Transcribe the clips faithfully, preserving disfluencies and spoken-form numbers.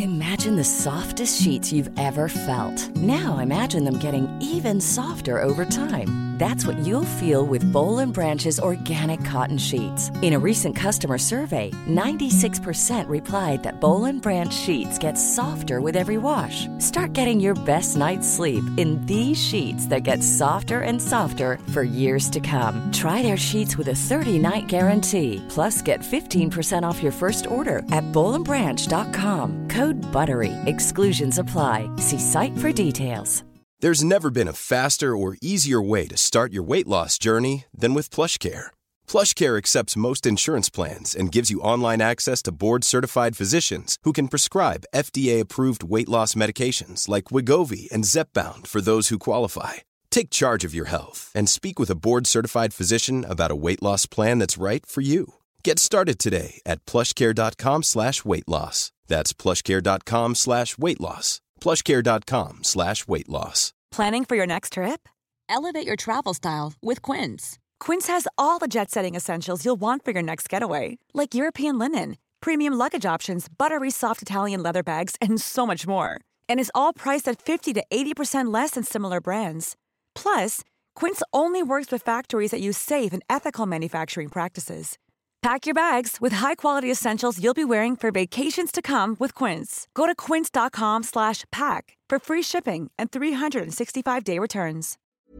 Imagine the softest sheets you've ever felt. Now imagine them getting even softer over time. That's what you'll feel with Boll and Branch's organic cotton sheets. In a recent customer survey, ninety-six percent replied that Boll and Branch sheets get softer with every wash. Start getting your best night's sleep in these sheets that get softer and softer for years to come. Try their sheets with a thirty-night guarantee. Plus, get fifteen percent off your first order at boll and branch dot com. Code BUTTERY. Exclusions apply. See site for details. There's never been a faster or easier way to start your weight loss journey than with PlushCare. PlushCare accepts most insurance plans and gives you online access to board-certified physicians who can prescribe F D A-approved weight loss medications like Wegovy and Zepbound for those who qualify. Take charge of your health and speak with a board-certified physician about a weight loss plan that's right for you. Get started today at plushcare.com slash weight loss. That's plushcare.com slash weight loss. plushcare.com slash weight loss. Planning for your next trip? Elevate your travel style with Quince. Quince has all the jet-setting essentials you'll want for your next getaway, like European linen, premium luggage options, buttery soft Italian leather bags, and so much more. And is all priced at fifty to eighty percent less than similar brands. Plus, Quince only works with factories that use safe and ethical manufacturing practices. Pack your bags with high-quality essentials you'll be wearing for vacations to come with Quince. Go to quince.com slash pack for free shipping and three sixty-five day returns.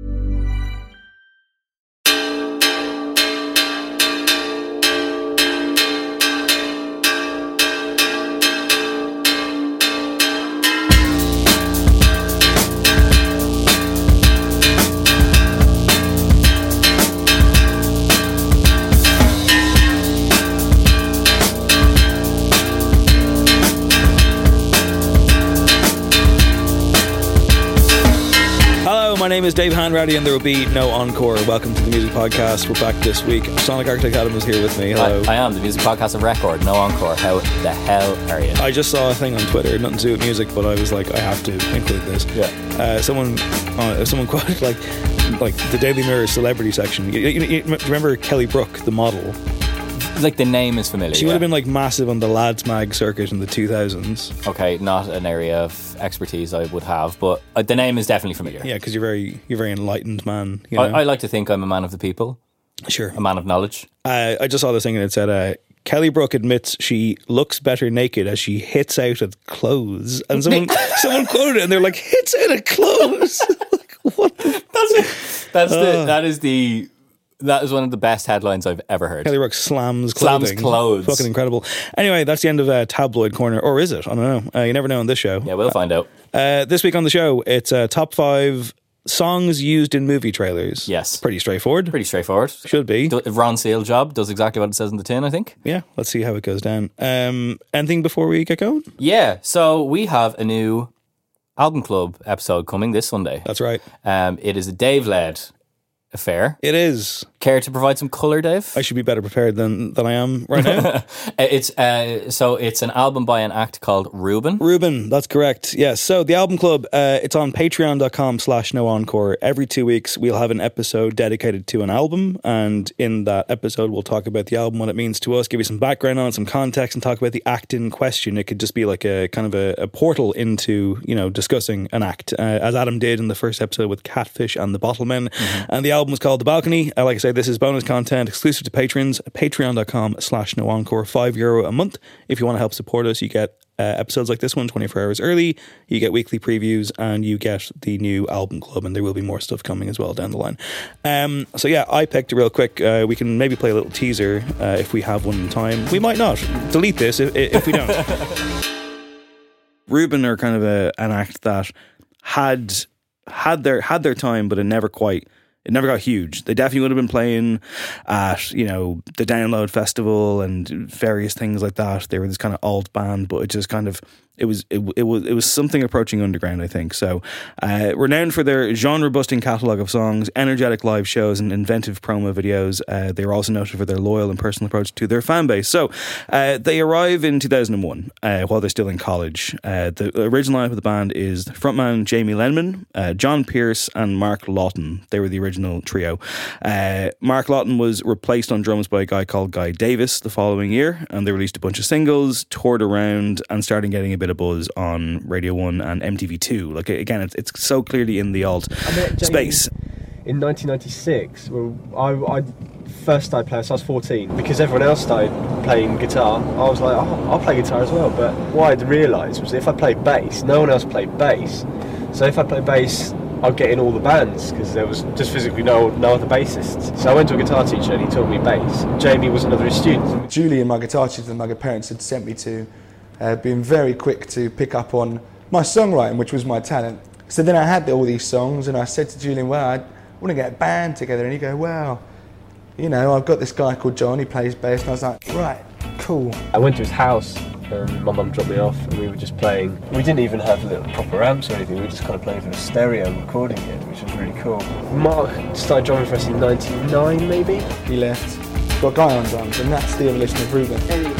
My name is Dave Hanratty and there will be no encore. Welcome to the Music Podcast. We're back this week. Sonic Architect Adam is here with me. Hello. I, I am the Music Podcast of Record. No encore. How the hell are you? I just saw a thing on Twitter, nothing to do with music, but I was like, I have to include this. Yeah. Uh, someone, uh, someone quoted like, like the Daily Mirror celebrity section. You, you, you remember Kelly Brook, the model? Like the name is familiar. She yeah. would have been like massive on the Lads Mag circuit in the two thousands. Okay, not an area of expertise I would have, but uh, the name is definitely familiar. Yeah, because you're very you're a very enlightened man. You know? I, I like to think I'm a man of the people. Sure, a man of knowledge. Uh, I just saw this thing and it said uh, Kelly Brook admits she looks better naked as she hits out at clothes, and someone someone quoted it and they're like, hits out at clothes. Like, what? The that's that's uh. the that is the. That is one of the best headlines I've ever heard. Kelly Brook slams clothing. Slams clothes. Fucking incredible. Anyway, that's the end of uh, Tabloid Corner. Or is it? I don't know. Uh, you never know on this show. Yeah, we'll find out. Uh, this week on the show, it's uh, top five songs used in movie trailers. Yes. Pretty straightforward. Pretty straightforward. Should be. Do, Ron Seal job does exactly what it says in the tin, I think. Yeah, let's see how it goes down. Um, anything before we get going? Yeah, so we have a new Album Club episode coming this Sunday. That's right. Um, it is a Dave-led affair. It is. Care to provide some colour, Dave? I should be better prepared than, than I am right now. it's uh, so it's an album by an act called Ruben. Ruben, that's correct. Yes. So the Album Club, uh, it's on patreon.com slash no encore. Every two weeks we'll have an episode dedicated to an album, and in that episode we'll talk about the album, what it means to us, give you some background on it, some context, and talk about the act in question. It could just be like a kind of a, a portal into, you know, discussing an act, uh, as Adam did in the first episode with Catfish and the Bottlemen. Mm-hmm. And the album was called The Balcony. Uh, like I say, this is bonus content exclusive to patrons. Patreon.com slash no encore. Five euro a month. If you want to help support us, you get uh, episodes like this one twenty-four hours early. You get weekly previews and you get the new Album Club, and there will be more stuff coming as well down the line. Um, so yeah, I picked real quick. Uh, we can maybe play a little teaser uh, if we have one in time. We might not. Delete this if, if we don't. Ruben are kind of a, an act that had had their had their time, but it never quite It never got huge. They definitely would have been playing at, you know, the Download Festival and various things like that. They were this kind of alt band, but it just kind of it was it, it was it was something approaching underground, I think. So, uh, renowned for their genre-busting catalogue of songs, energetic live shows, and inventive promo videos. Uh, they were also noted for their loyal and personal approach to their fan base. So, uh, they arrive in two thousand one uh, while they're still in college. Uh, the original lineup of the band is frontman Jamie Lenman, uh, John Pierce, and Mark Lawton. They were the original original trio. Uh, Mark Lawton was replaced on drums by a guy called Guy Davis the following year, and they released a bunch of singles, toured around, and started getting a bit of buzz on Radio one and M T V two. Like, again, it's, it's so clearly in the alt space. In nineteen ninety-six, well, I, I first started playing, so I was fourteen. Because everyone else started playing guitar, I was like, oh, I'll play guitar as well. But what I'd realised was if I played bass, no one else played bass. So if I played bass, I'd get in all the bands, because there was just physically no no other bassists. So I went to a guitar teacher and he taught me bass. Jamie was another of his students. Julie and my guitar teacher that my parents had sent me to uh, been very quick to pick up on my songwriting, which was my talent. So then I had all these songs and I said to Julian, well, I want to get a band together. And he go, well, you know, I've got this guy called John, he plays bass. And I was like, right, cool. I went to his house. Um, my mum dropped me off and we were just playing. We didn't even have little proper amps or anything, we were just kind of playing through a stereo and recording it, which was really cool. Mark started drumming for us in ninety-nine maybe. He left, got Guy on drums, and that's the evolution of Ruben.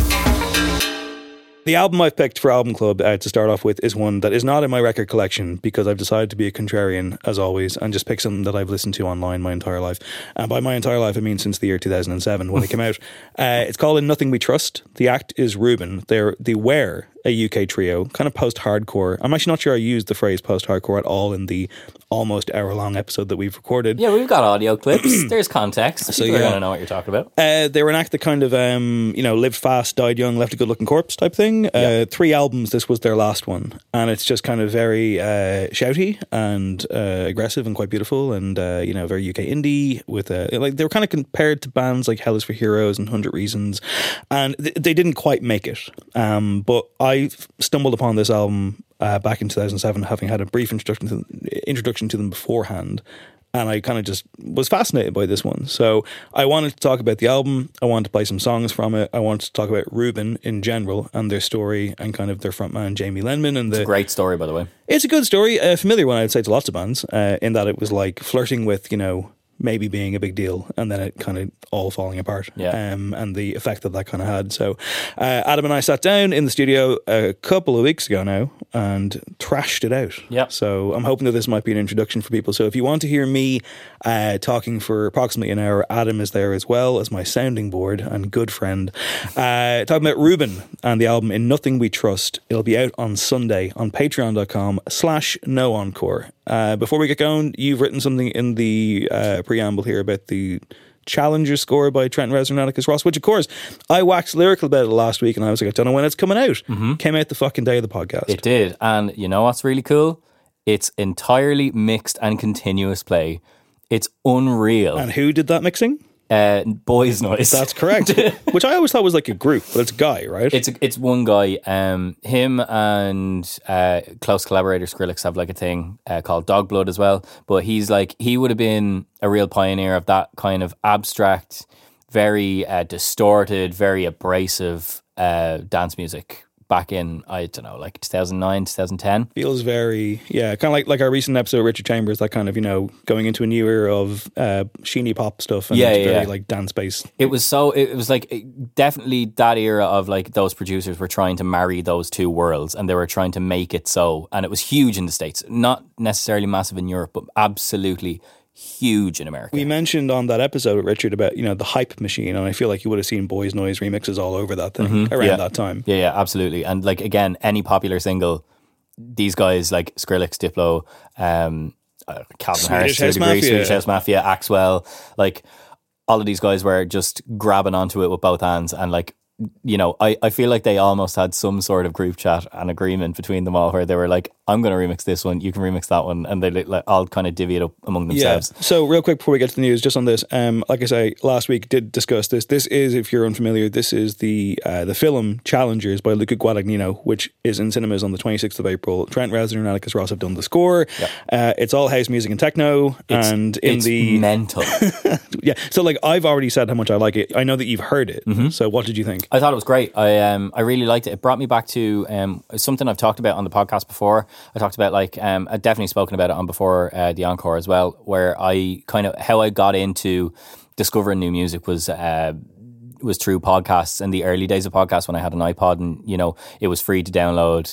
The album I've picked for Album Club uh, to start off with is one that is not in my record collection because I've decided to be a contrarian, as always, and just pick something that I've listened to online my entire life. And by my entire life, I mean since the year two thousand seven when it came out. Uh, it's called In Nothing We Trust. The act is Ruben. They're, they were a U K trio, kind of post-hardcore. I'm actually not sure I used the phrase post-hardcore at all in the almost hour-long episode that we've recorded. Yeah, we've got audio clips. There's context. People so, yeah. are going to know what you're talking about. Uh, they were an act that kind of, um, you know, lived fast, died young, left a good-looking corpse type thing. Uh, yeah. Three albums, this was their last one. And it's just kind of very uh, shouty and uh, aggressive and quite beautiful and, uh, you know, very U K indie. With uh, like they were kind of compared to bands like Hell is for Heroes and one hundred Reasons. And th- they didn't quite make it. Um, but I stumbled upon this album uh, back in two thousand seven, having had a brief introduction to them, introduction to them beforehand. And I kind of just was fascinated by this one. So I wanted to talk about the album. I wanted to play some songs from it. I wanted to talk about Ruben in general and their story and kind of their frontman, Jamie Lenman. And the, it's a great story, by the way. It's a good story. A familiar one, I'd say, to lots of bands, uh, in that it was like flirting with, you know, maybe being a big deal and then it kind of all falling apart. Yeah. Um, and the effect that that kind of had. So uh, Adam and I sat down in the studio a couple of weeks ago now and trashed it out. Yeah. So I'm hoping that this might be an introduction for people. So if you want to hear me uh, talking for approximately an hour, Adam is there as well as my sounding board and good friend. Uh, talking about Ruben and the album In Nothing We Trust. It'll be out on Sunday on patreon.com slash no encore. Uh, before we get going, you've written something in the uh, preamble here about the Challenger score by Trent Reznor and Atticus Ross, which of course I waxed lyrical about it last week and I was like, I don't know when it's coming out. Mm-hmm. Came out the fucking day of the podcast. It did. And you know what's really cool? It's entirely mixed and continuous play. It's unreal. And who did that mixing? Uh, Boys Noise. That's correct. Which I always thought was like a group, but it's a guy, right? It's a, it's one guy. Um, him and uh, close collaborator Skrillex have like a thing uh, called Dog Blood as well. But he's like, he would have been a real pioneer of that kind of abstract, very uh, distorted, very abrasive uh, dance music back in, I don't know, like two thousand nine, two thousand ten. Feels very, yeah, kind of like, like our recent episode of Richard Chambers, that kind of, you know, going into a new era of uh, sheeny pop stuff and yeah, very yeah. like dance based. It was so, it was like definitely that era of like those producers were trying to marry those two worlds and they were trying to make it so. And it was huge in the States, not necessarily massive in Europe, but absolutely huge in America. We mentioned on that episode with Richard about, you know, the hype machine, and I feel like you would have seen Boys Noise remixes all over that thing mm-hmm. around yeah. that time. Yeah, yeah, absolutely. And like, again, any popular single, these guys like Skrillex, Diplo, um, uh, Calvin Harris, to a degree, Swedish House Mafia, Axwell, like all of these guys were just grabbing onto it with both hands. And like, you know, I, I feel like they almost had some sort of group chat and agreement between them all where they were like, I'm going to remix this one, you can remix that one, and they like all kind of divvy it up among themselves. Yeah. So real quick before we get to the news, just on this, um, like I say, last week did discuss this. This is, if you're unfamiliar, this is the uh, the film Challengers by Luca Guadagnino, which is in cinemas on the twenty-sixth of April. Trent Reznor and Atticus Ross have done the score. Yep. Uh, it's all house music and techno. It's, and in it's the mental. Yeah. So like I've already said how much I like it. I know that you've heard it. Mm-hmm. So what did you think? I thought it was great. I um I really liked it. It brought me back to um something I've talked about on the podcast before. I talked about like um I've definitely spoken about it on before uh, the Encore as well, where I kind of how I got into discovering new music was uh was through podcasts in the early days of podcasts when I had an iPod and you know it was free to download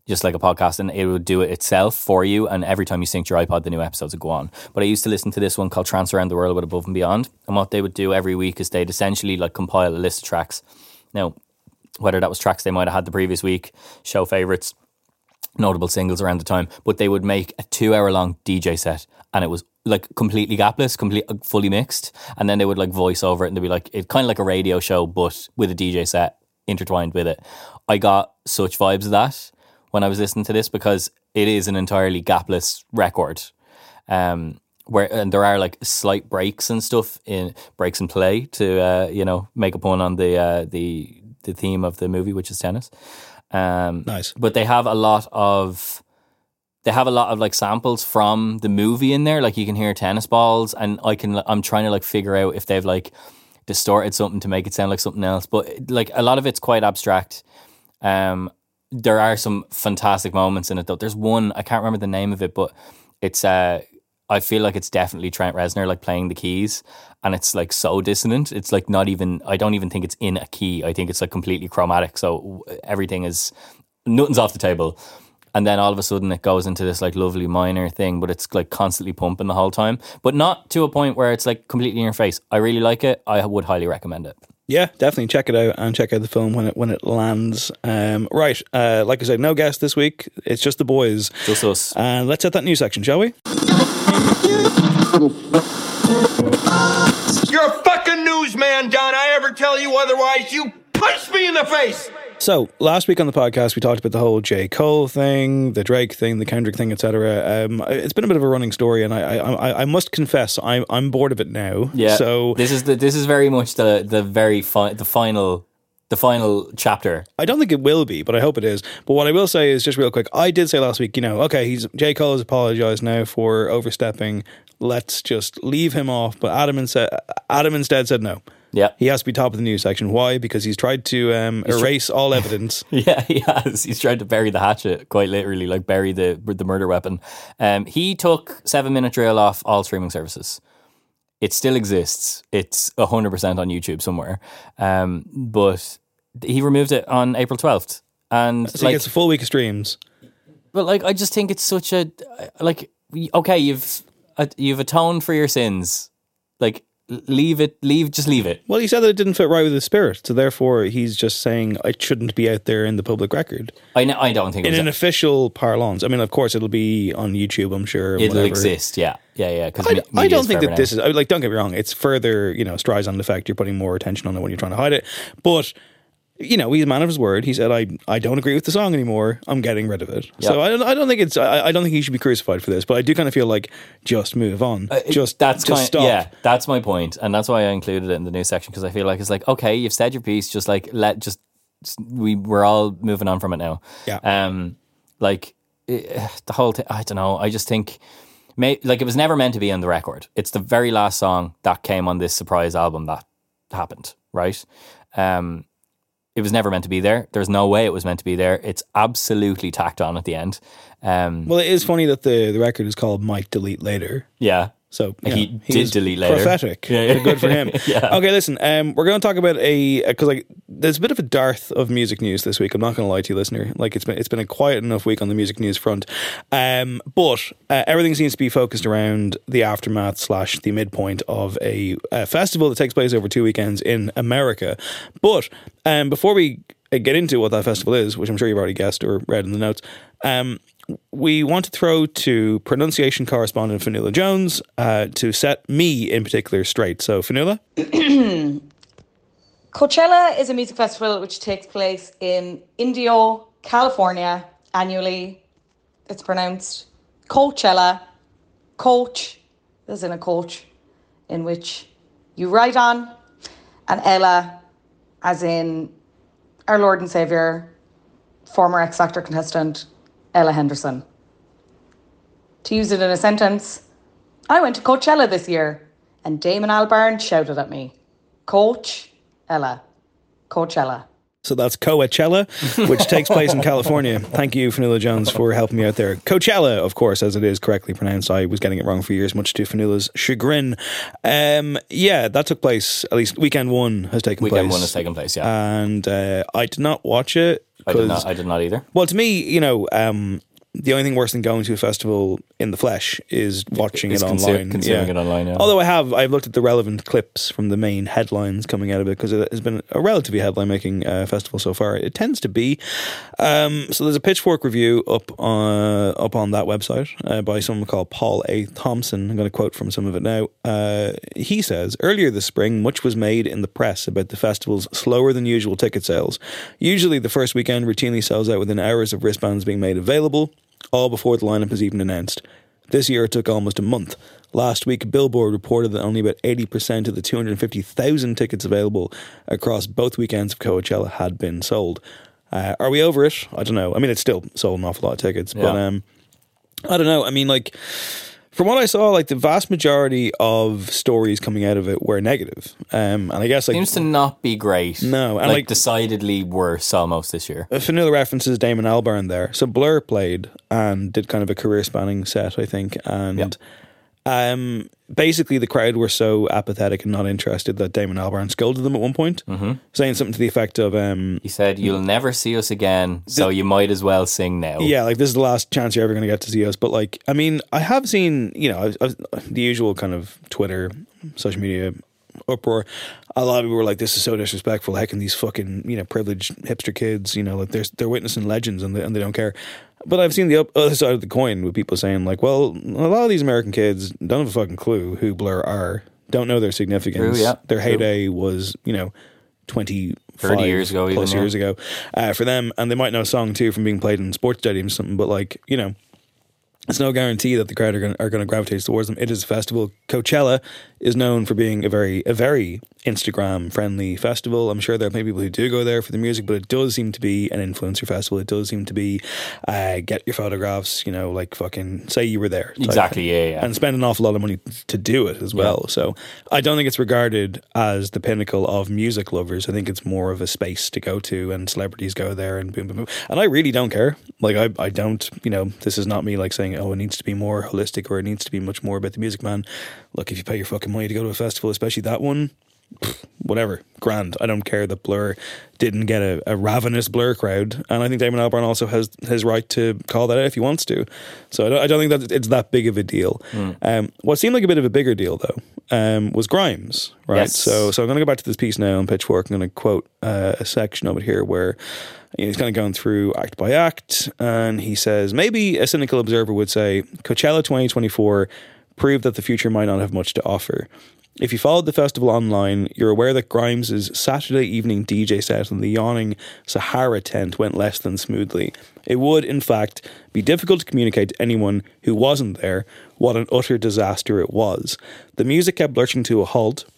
just like a podcast, and it would do it itself for you. And every time you synced your iPod, the new episodes would go on. But I used to listen to this one called Trance Around the World with Above and Beyond. And what they would do every week is they'd essentially like compile a list of tracks. Now, whether that was tracks they might have had the previous week, show favourites, notable singles around the time, but they would make a two hour long D J set, and it was like completely gapless, complete, fully mixed. And then they would like voice over it, and they'd be like, it kind of like a radio show, but with a D J set intertwined with it. I got such vibes of that when I was listening to this, because it is an entirely gapless record. Um, where and there are like slight breaks and stuff in breaks in play to uh, you know, make a pun on the uh, the the theme of the movie, which is tennis. Um, nice, but they have a lot of they have a lot of like samples from the movie in there. Like you can hear tennis balls, and I can I'm trying to like figure out if they've like distorted something to make it sound like something else. But like a lot of it's quite abstract. Um, there are some fantastic moments in it though. There's one, I can't remember the name of it, but it's uh, I feel like it's definitely Trent Reznor like playing the keys, and it's like so dissonant. It's like not even, I don't even think it's in a key. I think it's like completely chromatic. So everything is, nothing's off the table. And then all of a sudden it goes into this like lovely minor thing, but it's like constantly pumping the whole time, but not to a point where it's like completely in your face. I really like it. I would highly recommend it. Yeah, definitely check it out, and check out the film when it when it lands. Um, right, uh, like I said, no guest this week. It's just the boys. Just us. And let's hit that news section, shall we? You're a fucking newsman, John. I ever tell you otherwise, you punch me in the face. So, last week on the podcast, we talked about the whole J. Cole thing, the Drake thing, the Kendrick thing, et cetera. Um, it's been a bit of a running story, and I, I, I must confess, I'm, I'm bored of it now. Yeah. So this is the, this is very much the, the very fi- the final, the final chapter. I don't think it will be, but I hope it is. But what I will say is, just real quick, I did say last week, you know, okay, he's J. Cole has apologised now for overstepping. Let's just leave him off. But Adam instead, Adam instead said no. Yeah, he has to be top of the news section. Why? Because he's tried to um, he's erase all evidence. Yeah, he has. He's tried to bury the hatchet, quite literally, like bury the the murder weapon. Um, he took Seven Minute Drill off all streaming services. It still exists. It's a hundred percent on YouTube somewhere. Um, but he removed it on April twelfth, and so like, he gets a full week of streams. But like, I just think it's such a like. Okay, you've you've atoned for your sins, like. Leave it, leave, just leave it. Well, he said that it didn't fit right with his spirit, so therefore he's just saying it shouldn't be out there in the public record. I know, I don't think it in was an a- official parlance. I mean, of course, it'll be on YouTube. I'm sure it'll whatever. exist. Yeah, yeah, yeah. Because I, I don't think that now. This is like. Don't get me wrong. It's further, you know, Streisand effect. You're putting more attention on it when you're trying to hide it, but. You know, he's a man of his word. He said, I, I don't agree with the song anymore. I'm getting rid of it. Yep. So I don't I don't think it's I, I don't think he should be crucified for this, but I do kind of feel like just move on. Uh, just that's just kind, stop. Yeah, that's my point. And that's why I included it in the news section, because I feel like it's like, okay, you've said your piece, just like let just we we're all moving on from it now. Yeah. Um like it, the whole thing, I don't know. I just think may, like it was never meant to be on the record. It's the very last song that came on this surprise album that happened, right? Um It was never meant to be there. There's no way it was meant to be there. It's absolutely tacked on at the end. Um, well, it is funny that the, the record is called Might Delete Later. Yeah. So you he know, did delete later. Prophetic. Yeah, yeah. Good for him. Yeah. Okay, listen. Um, we're going to talk about a because like there's a bit of a dearth of music news this week. I'm not going to lie to you, listener. Like it's been it's been a quiet enough week on the music news front. Um, but uh, everything seems to be focused around the aftermath slash the midpoint of a, a festival that takes place over two weekends in America. But um, before we get into what that festival is, which I'm sure you've already guessed or read in the notes, um, we want to throw to pronunciation correspondent Fionnuala Jones uh, to set me in particular straight. So, Fionnuala? Coachella is a music festival which takes place in Indio, California, annually. It's pronounced Coachella. Coach, as in a coach, in which you ride on, and Ella, as in our Lord and Saviour, former X Factor contestant, Ella Henderson. To use it in a sentence, I went to Coachella this year and Damon Albarn shouted at me, Coach Ella, Coachella. So that's Coachella, which takes place in California. Thank you, Fionnuala Jones, for helping me out there. Coachella, of course, as it is correctly pronounced. I was getting it wrong for years, much to Fionnuala's chagrin. Um, yeah, that took place, at least weekend one has taken weekend place. Weekend one has taken place, yeah. And uh, I did not watch it I did not. I did not either. Well, to me, you know, um, the only thing worse than going to a festival in the flesh is watching it's it consu- online. Consuming yeah. it online, yeah. Although I have, I've looked at the relevant clips from the main headlines coming out of it because it has been a relatively headline-making uh, festival so far. It tends to be. Um, so there's a Pitchfork review up on up on that website uh, by someone called Paul A. Thompson. I'm going to quote from some of it now. Uh, he says, earlier this spring, much was made in the press about the festival's slower than usual ticket sales. Usually the first weekend routinely sells out within hours of wristbands being made available, all before the lineup is even announced. This year it took almost a month. Last week, Billboard reported that only about eighty percent of the two hundred fifty thousand tickets available across both weekends of Coachella had been sold. Uh, are we over it? I don't know. I mean, it's still sold an awful lot of tickets, yeah. but um, I don't know. I mean, like, from what I saw, like the vast majority of stories coming out of it were negative, um, and I guess like seems to not be great. No, and like, like decidedly worse almost this year. Vanilla references Damon Albarn there. So Blur played and did kind of a career spanning set, I think, and yep. um, basically the crowd were so apathetic and not interested that Damon Albarn scolded them at one point, mm-hmm. saying something to the effect of, um, he said, "You'll never see us again, so you might as well sing now." Yeah, like this is the last chance you're ever going to get to see us. But like, I mean, I have seen, you know, I, I, the usual kind of Twitter, social media uproar. A lot of people were like, "This is so disrespectful. How can these fucking, you know, privileged hipster kids, you know, like they're they're witnessing legends and they and they don't care." But I've seen the other side of the coin with people saying like, "Well, a lot of these American kids don't have a fucking clue who Blur are, don't know their significance. True, yeah. Their True. heyday was, you know, twenty, thirty years ago, plus even, years yeah. ago uh, for them, and they might know a song too from being played in sports stadiums or something. But like, you know." It's no guarantee that the crowd are going are going to gravitate towards them. It is a festival. Coachella is known for being a very a very Instagram friendly festival. I'm sure there are many people who do go there for the music, but it does seem to be an influencer festival. It does seem to be uh, get your photographs. You know, like fucking say you were there. Exactly. Yeah, yeah. And spend an awful lot of money to do it as well. Yeah. So I don't think it's regarded as the pinnacle of music lovers. I think it's more of a space to go to, and celebrities go there and boom, boom, boom. And I really don't care. Like I I don't. You know, this is not me like saying, oh, it needs to be more holistic or it needs to be much more about the music, man. Look, if you pay your fucking money to go to a festival, especially that one, pff, whatever, grand. I don't care that Blur didn't get a, a ravenous Blur crowd, and I think Damon Albarn also has his right to call that out if he wants to. So I don't, I don't think that it's that big of a deal. Mm. Um, what seemed like a bit of a bigger deal though um, was Grimes, right? Yes. So so I'm going to go back to this piece now on Pitchfork. I'm going to quote uh, a section of it here where he's kind of going through act by act, and he says, maybe a cynical observer would say, Coachella twenty twenty-four proved that the future might not have much to offer. If you followed the festival online, you're aware that Grimes' Saturday evening D J set in the yawning Sahara tent went less than smoothly. It would, in fact, be difficult to communicate to anyone who wasn't there what an utter disaster it was. The music kept lurching to a halt,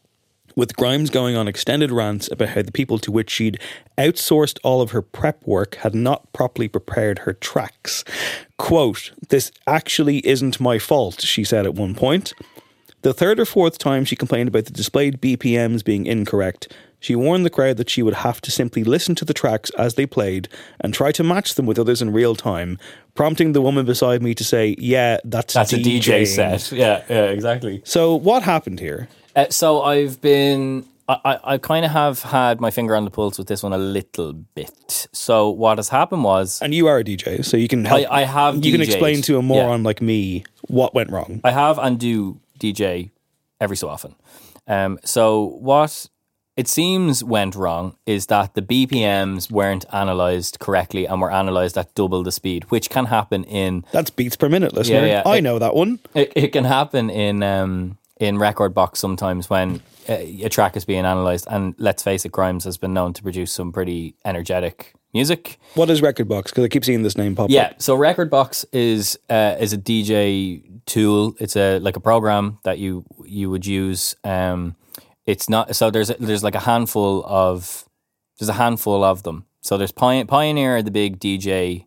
with Grimes going on extended rants about how the people to which she'd outsourced all of her prep work had not properly prepared her tracks. Quote, "This actually isn't my fault," she said at one point. The third or fourth time she complained about the displayed B P Ms being incorrect, she warned the crowd that she would have to simply listen to the tracks as they played and try to match them with others in real time, prompting the woman beside me to say, yeah, that's, that's a D J set. Yeah, yeah, exactly. So what happened here? Uh, so I've been, I, I, I kind of have had my finger on the pulse with this one a little bit. So what has happened was, and you are a D J, so you can help. I, I have. You D J'd. Can explain to a moron yeah. like me what went wrong. I have and do D J every so often. Um, so what it seems went wrong is that the B P Ms weren't analysed correctly and were analysed at double the speed, which can happen in... That's beats per minute, listener. Yeah, yeah. I it, know that one. It, it can happen in um, in Record Box sometimes when a, a track is being analysed, and let's face it, Grimes has been known to produce some pretty energetic music. What is Record Box? Because I keep seeing this name pop yeah, up. Yeah, so Record Box is uh, is a D J tool. It's a like a program that you you would use. Um, it's not so there's there's like a handful of there's a handful of them. So there's Pioneer, the big D J,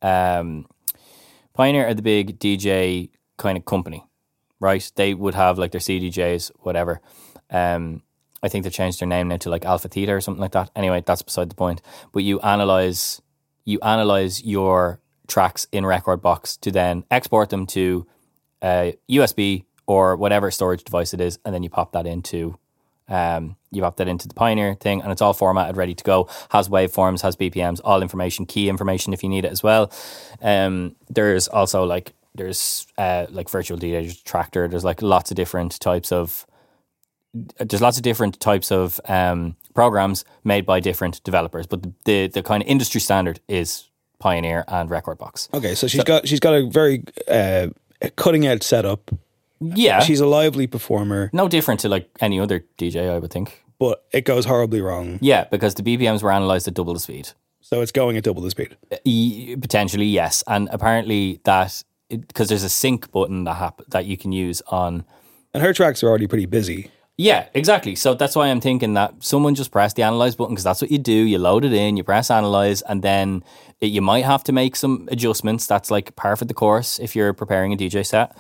um, Pioneer are the big D J kind of company, right? They would have like their C D Js, whatever. Um, I think they changed their name now to like Alpha Theta or something like that. Anyway, that's beside the point. But you analyze you analyze your tracks in Record Box to then export them to uh, U S B or whatever storage device it is, and then you pop that into Um, you opt that into the Pioneer thing, and it's all formatted, ready to go. Has waveforms, has B P Ms, all information, key information if you need it as well. Um, there's also like there's uh, like virtual D J Tractor. There's like lots of different types of there's lots of different types of um, programs made by different developers, but the, the the kind of industry standard is Pioneer and Rekordbox. Okay, so she's so, got she's got a very uh, cutting edge setup. Yeah, she's a lively performer. No different to like any other D J, I would think. But it goes horribly wrong. Yeah, because the B P Ms were analysed at double the speed. So it's going at double the speed. E- potentially, yes, and apparently that because there's a sync button that hap- that you can use on. And her tracks are already pretty busy. Yeah, exactly. So that's why I'm thinking that someone just press the analyze button, because that's what you do. You load it in, you press analyze, and then it, you might have to make some adjustments. That's like par for the course if you're preparing a D J set.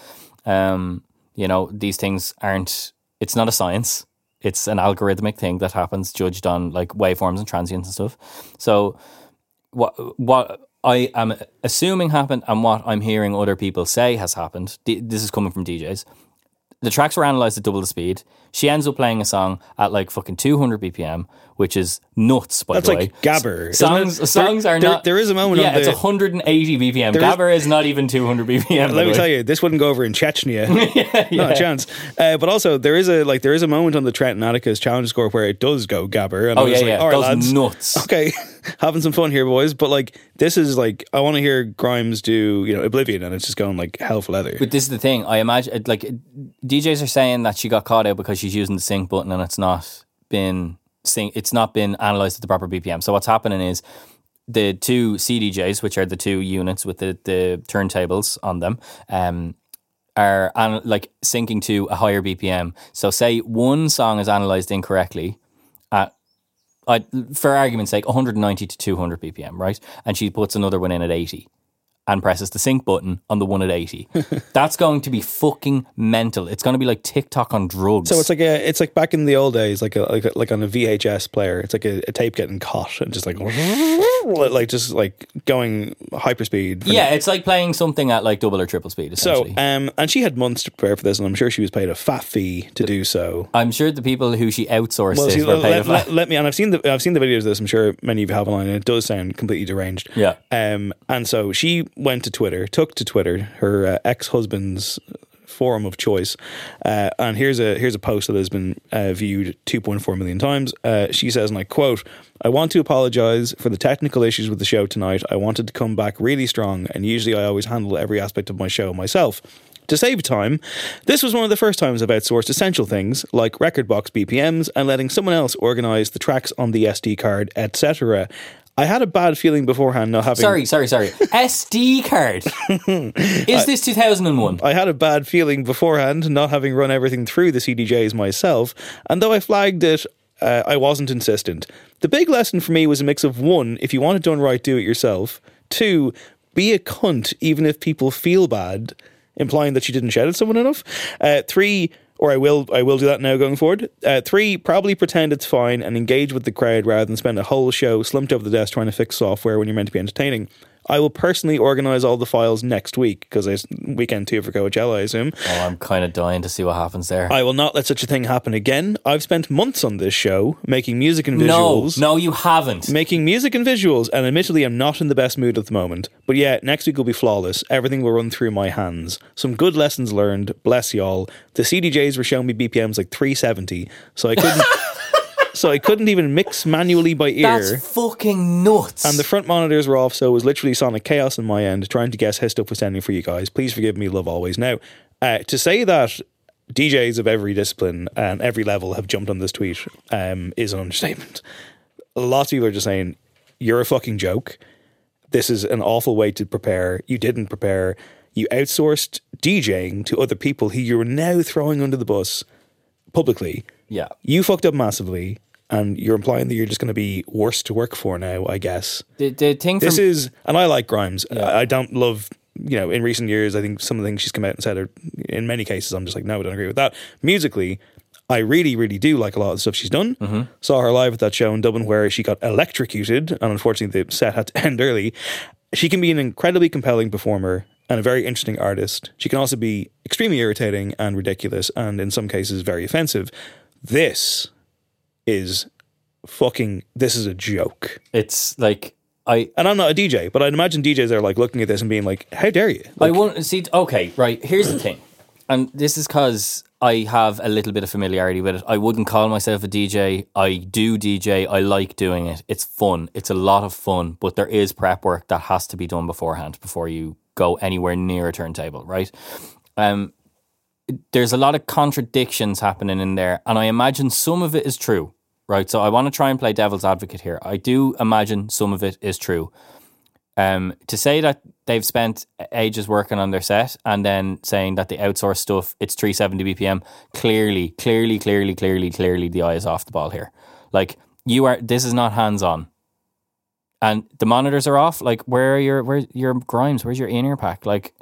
Um, you know, these things aren't, it's not a science. It's an algorithmic thing that happens judged on like waveforms and transients and stuff. So what what I am assuming happened and what I'm hearing other people say has happened, this is coming from D Js, the tracks were analysed at double the speed. She ends up playing a song at like fucking two hundred B P M, which is nuts, by That's the way. That's like Gabber. Songs, songs there, are there, not... There is a moment yeah, on the... it's one hundred eighty B P M. Gabber is, is not even two hundred B P M. Let me tell you, this wouldn't go over in Chechnya. yeah, yeah. Not a chance. Uh, but also, there is a like there is a moment on the Trent and Atticus challenge score where it does go Gabber. And oh, I was yeah, like, yeah. All right, Goes lads. nuts. Okay, having some fun here, boys. But like, this is like, I want to hear Grimes do, you know, Oblivion, and it's just going like hell for leather. But this is the thing. I imagine, like, D Js are saying that she got caught out because she's using the sync button and it's not been sync, it's not been analysed at the proper B P M. So what's happening is the two C D Js, which are the two units with the, the turntables on them, um, are an, like syncing to a higher B P M. So say one song is analysed incorrectly at, I, for argument's sake, one hundred ninety to two hundred B P M, right? And she puts another one in at eighty. And presses the sync button on the one at eighty. That's going to be fucking mental. It's going to be like TikTok on drugs. So it's like a, it's like back in the old days, like a, like a, like on a V H S player. It's like a, a tape getting caught and just like like just like going hyperspeed. Yeah, it's like playing something at like double or triple speed. Essentially. So, um, and she had months to prepare for this, and I'm sure she was paid a fat fee to do so. I'm sure the people who she outsourced well, this see, were paid let, a fat. Let, let me, and I've seen the I've seen the videos of this. I'm sure many of you have online, and it does sound completely deranged. Yeah. Um, and so she went to Twitter, took to Twitter, her uh, ex-husband's forum of choice, uh, and here's a here's a post that has been uh, viewed two point four million times. Uh, she says, and I quote, "I want to apologise for the technical issues with the show tonight. I wanted to come back really strong, and usually I always handle every aspect of my show myself. To save time, this was one of the first times I've outsourced essential things like Rekordbox B P Ms and letting someone else organise the tracks on the S D card, et cetera. I had a bad feeling beforehand not having... Sorry, sorry, sorry. S D card? Is this two thousand one? I had a bad feeling beforehand not having run everything through the C D Js myself, and though I flagged it, uh, I wasn't insistent. The big lesson for me was a mix of one, if you want it done right, do it yourself. Two, be a cunt even if people feel bad, implying that she didn't shout at someone enough. Uh, three... Or I will I will do that now going forward. Uh, three, probably pretend it's fine and engage with the crowd rather than spend a whole show slumped over the desk trying to fix software when you're meant to be entertaining. I will personally organise all the files next week because it's weekend two for Coachella, I assume. Oh, I'm kind of dying to see what happens there. I will not let such a thing happen again. I've spent months on this show making music and visuals. No, no, you haven't. Making music and visuals, and admittedly I'm not in the best mood at the moment. But yeah, next week will be flawless. Everything will run through my hands. Some good lessons learned. Bless y'all. The C D Js were showing me B P Ms like three seventy, so I couldn't... So I couldn't even mix manually by ear. That's fucking nuts. And the front monitors were off, so it was literally sonic chaos on my end, trying to guess how stuff was sounding for you guys. Please forgive me, love always. Now, uh, to say that D Js of every discipline and every level have jumped on this tweet um, is an understatement. Lots of people are just saying, you're a fucking joke. This is an awful way to prepare. You didn't prepare. You outsourced DJing to other people who you're now throwing under the bus publicly. Yeah. You fucked up massively, and you're implying that you're just going to be worse to work for now, I guess. The, the thing This from- is, and I like Grimes. Yeah. I don't love, you know, in recent years, I think some of the things she's come out and said are, in many cases, I'm just like, no, I don't agree with that. Musically, I really, really do like a lot of the stuff she's done. Mm-hmm. Saw her live at that show in Dublin where she got electrocuted, and unfortunately the set had to end early. She can be an incredibly compelling performer and a very interesting artist. She can also be extremely irritating and ridiculous, and in some cases very offensive. this is fucking, this is a joke. It's like, I... And I'm not a D J, but I'd imagine D Js are like looking at this and being like, how dare you? Like, I won't, see, okay, right, here's the thing. And this is because I have a little bit of familiarity with it. I wouldn't call myself a D J. I do D J. I like doing it. It's fun. It's a lot of fun, but there is prep work that has to be done beforehand before you go anywhere near a turntable, right? Um, there's a lot of contradictions happening in there, and I imagine some of it is true, right? So I want to try and play devil's advocate here. I do imagine some of it is true. Um, to say that they've spent ages working on their set and then saying that the outsourced stuff, it's three seventy B P M, clearly, clearly, clearly, clearly, clearly the eye is off the ball here. Like, you are, this is not hands-on. And the monitors are off. Like, where are your, where your Grimes? Where's your in-ear pack? Like,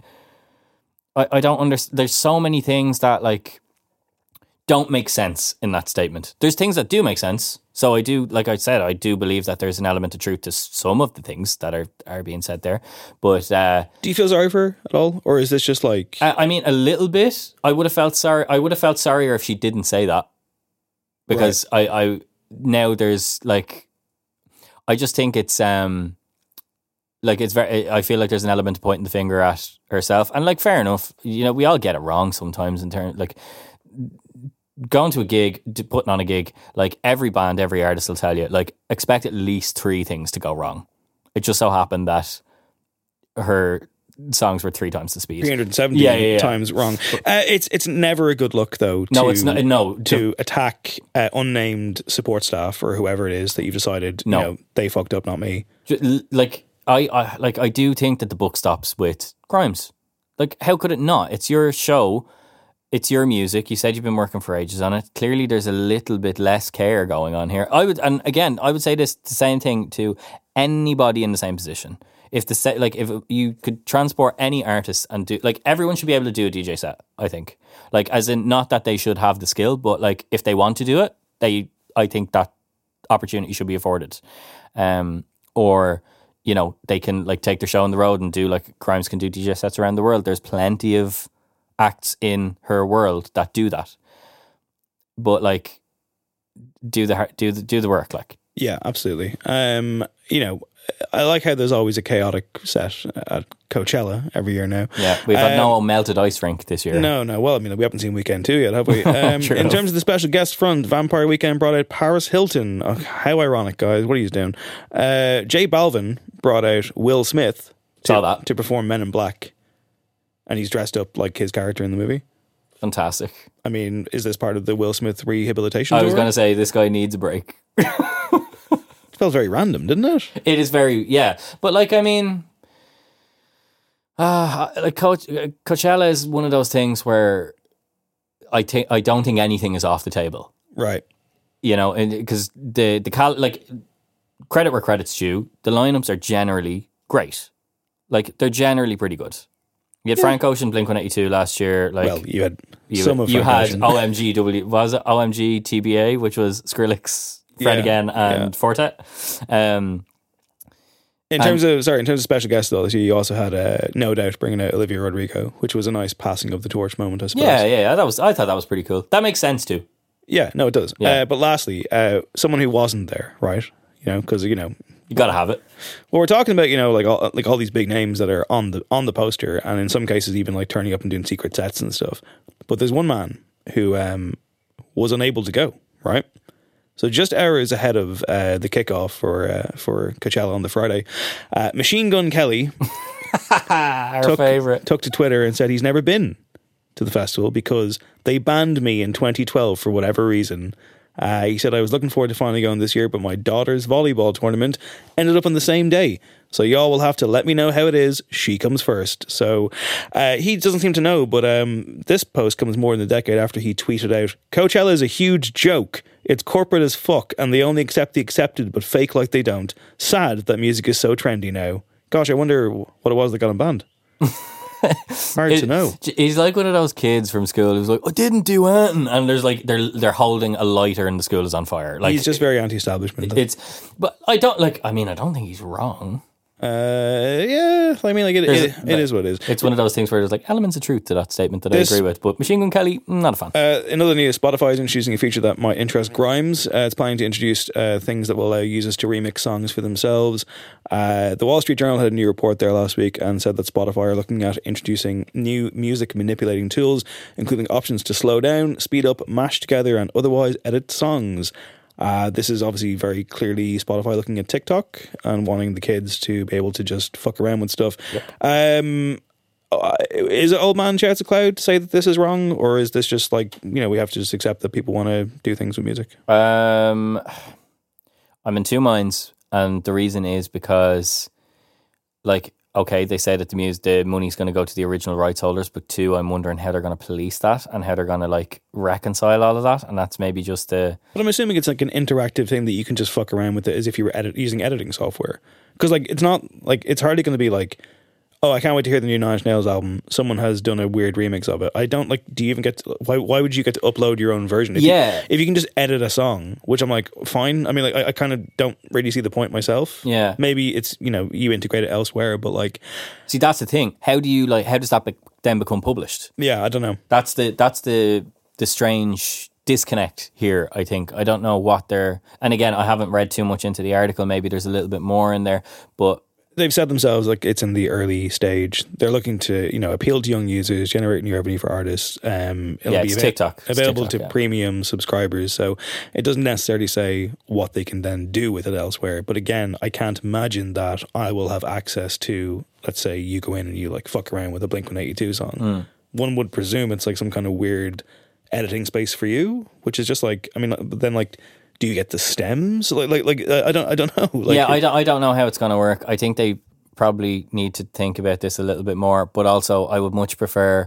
I, I don't understand. There's so many things that, like, don't make sense in that statement. There's things that do make sense. So I do, like I said, I do believe that there's an element of truth to some of the things that are, are being said there. But uh, do you feel sorry for her at all, or is this just like? I, I mean, a little bit. I would have felt sorry. I would have felt sorrier if she didn't say that, because right. I, I now there's like, I just think it's um, like it's very. I feel like there's an element of pointing the finger at herself, and like fair enough. You know, we all get it wrong sometimes in terms like. Going to a gig, putting on a gig, like every band, every artist will tell you, like, expect at least three things to go wrong. It just so happened that her songs were three times the speed, three hundred seventy yeah, yeah, yeah. times wrong. Uh, it's it's never a good look though. To, no, it's not. No, to, to attack uh, unnamed support staff or whoever it is that you've decided, no. you know, they fucked up, not me. Like I, I, like I do think that the buck stops with Grimes. Like, how could it not? It's your show. It's your music. You said you've been working for ages on it. Clearly, there's a little bit less care going on here. I would, and again, I would say this the same thing to anybody in the same position. If the set, like, if you could transport any artist and do, like, everyone should be able to do a D J set. I think, like, as in, not that they should have the skill, but like, if they want to do it, they, I think that opportunity should be afforded. Um, or you know, they can like take their show on the road and do like Grimes can do D J sets around the world. There's plenty of acts in her world that do that, but like do the do the do the work. Like, yeah, absolutely. Um, you know, I like how there's always a chaotic set at Coachella every year now. Yeah, we've had um, no melted ice rink this year. No, no. Well, I mean, we haven't seen Weekend two yet, have we? Um, in terms of the special guest front, Vampire Weekend brought out Paris Hilton. Oh, how ironic, guys. What are you doing? Uh, J Balvin brought out Will Smith to, Saw that. to perform Men in Black. And he's dressed up like his character in the movie. Fantastic. I mean, is this part of the Will Smith rehabilitation I tour? was going to say, this guy needs a break. It felt very random, didn't it? It is very, yeah. But like, I mean, uh, like Coach, Coachella is one of those things where I think I don't think anything is off the table. Right. You know, because the, the cal- like, credit where credit's due, the lineups are generally great. Like, they're generally pretty good. You had yeah. Frank Ocean, Blink one eighty-two last year. Like, well, you had you, some of You Frank had Ocean. O M G W, was it O M G T B A, which was Skrillex, Fred yeah, Again, and yeah. Fortet. Um, in terms of sorry, in terms of special guests though, you also had uh, No Doubt bringing out Olivia Rodrigo, which was a nice passing of the torch moment, I suppose. Yeah, yeah, that was. I thought that was pretty cool. That makes sense too. Yeah, no, it does. Yeah. Uh, but lastly, uh, someone who wasn't there, right? You know, because you know. You got to have it. Well, we're talking about, you know, like all, like all these big names that are on the on the poster, and in some cases even like turning up and doing secret sets and stuff. But there's one man who um, was unable to go, right? So just hours ahead of uh, the kickoff for uh, for Coachella on the Friday, uh, Machine Gun Kelly Our took, favorite. took to Twitter and said he's never been to the festival because they banned me in twenty twelve for whatever reason. Uh, he said, I was looking forward to finally going this year, but my daughter's volleyball tournament ended up on the same day. So y'all will have to let me know how it is. She comes first. So uh, he doesn't seem to know, but um, this post comes more than a decade after he tweeted out, Coachella is a huge joke. It's corporate as fuck, and they only accept the accepted, but fake like they don't. Sad that music is so trendy now. Gosh, I wonder what it was that got him banned. Hard it, to know. He's like one of those kids from school who's like, I didn't do anything, and there's like they're they're holding a lighter and the school is on fire. Like, he's just very anti-establishment. It's, but I don't like. I mean, I don't think he's wrong. Uh, yeah, I mean, like it, it, it is what it is. It's one of those things where there's like elements of truth to that statement that this, I agree with. But Machine Gun Kelly, not a fan. Uh, in other news, Spotify is introducing a feature that might interest Grimes. Uh, it's planning to introduce uh, things that will allow users to remix songs for themselves. Uh, the Wall Street Journal had a new report there last week and said that Spotify are looking at introducing new music manipulating tools, including options to slow down, speed up, mash together, and otherwise edit songs. Uh, this is obviously very clearly Spotify looking at TikTok and wanting the kids to be able to just fuck around with stuff. Yep. Um, uh, is it old man shouts at cloud to say that this is wrong, or is this just like, you know, we have to just accept that people want to do things with music? Um, I'm in two minds, and the reason is because, like, okay, they say that the music, the money's going to go to the original rights holders, but two, I'm wondering how they're going to police that and how they're going to like reconcile all of that, and that's maybe just a. But I'm assuming it's like an interactive thing that you can just fuck around with it as if you were edit- using editing software, because like it's not like it's hardly going to be like, oh, I can't wait to hear the new Nine Inch Nails album. Someone has done a weird remix of it. I don't like. Do you even get? To, why? Why would you get to upload your own version? If yeah. You, if you can just edit a song, which I'm like, fine. I mean, like, I, I kind of don't really see the point myself. Yeah. Maybe it's, you know, you integrate it elsewhere, but like, see, that's the thing. How do you like? How does that be, then become published? Yeah, I don't know. That's the that's the the strange disconnect here. I think I don't know what they're. And again, I haven't read too much into the article. Maybe there's a little bit more in there, but. They've said themselves like it's in the early stage. They're looking to, you know, appeal to young users, generate new revenue for artists. Um, it'll yeah, be it's ava- TikTok. It's available TikTok, to yeah. premium subscribers. So it doesn't necessarily say what they can then do with it elsewhere. But again, I can't imagine that I will have access to, let's say you go in and you like fuck around with a Blink one eighty-two song. Mm. One would presume it's like some kind of weird editing space for you, which is just like, I mean, but then like, do you get the stems? Like, like, like I don't, I don't know. Like, yeah, I don't, I don't know how it's going to work. I think they probably need to think about this a little bit more, but also I would much prefer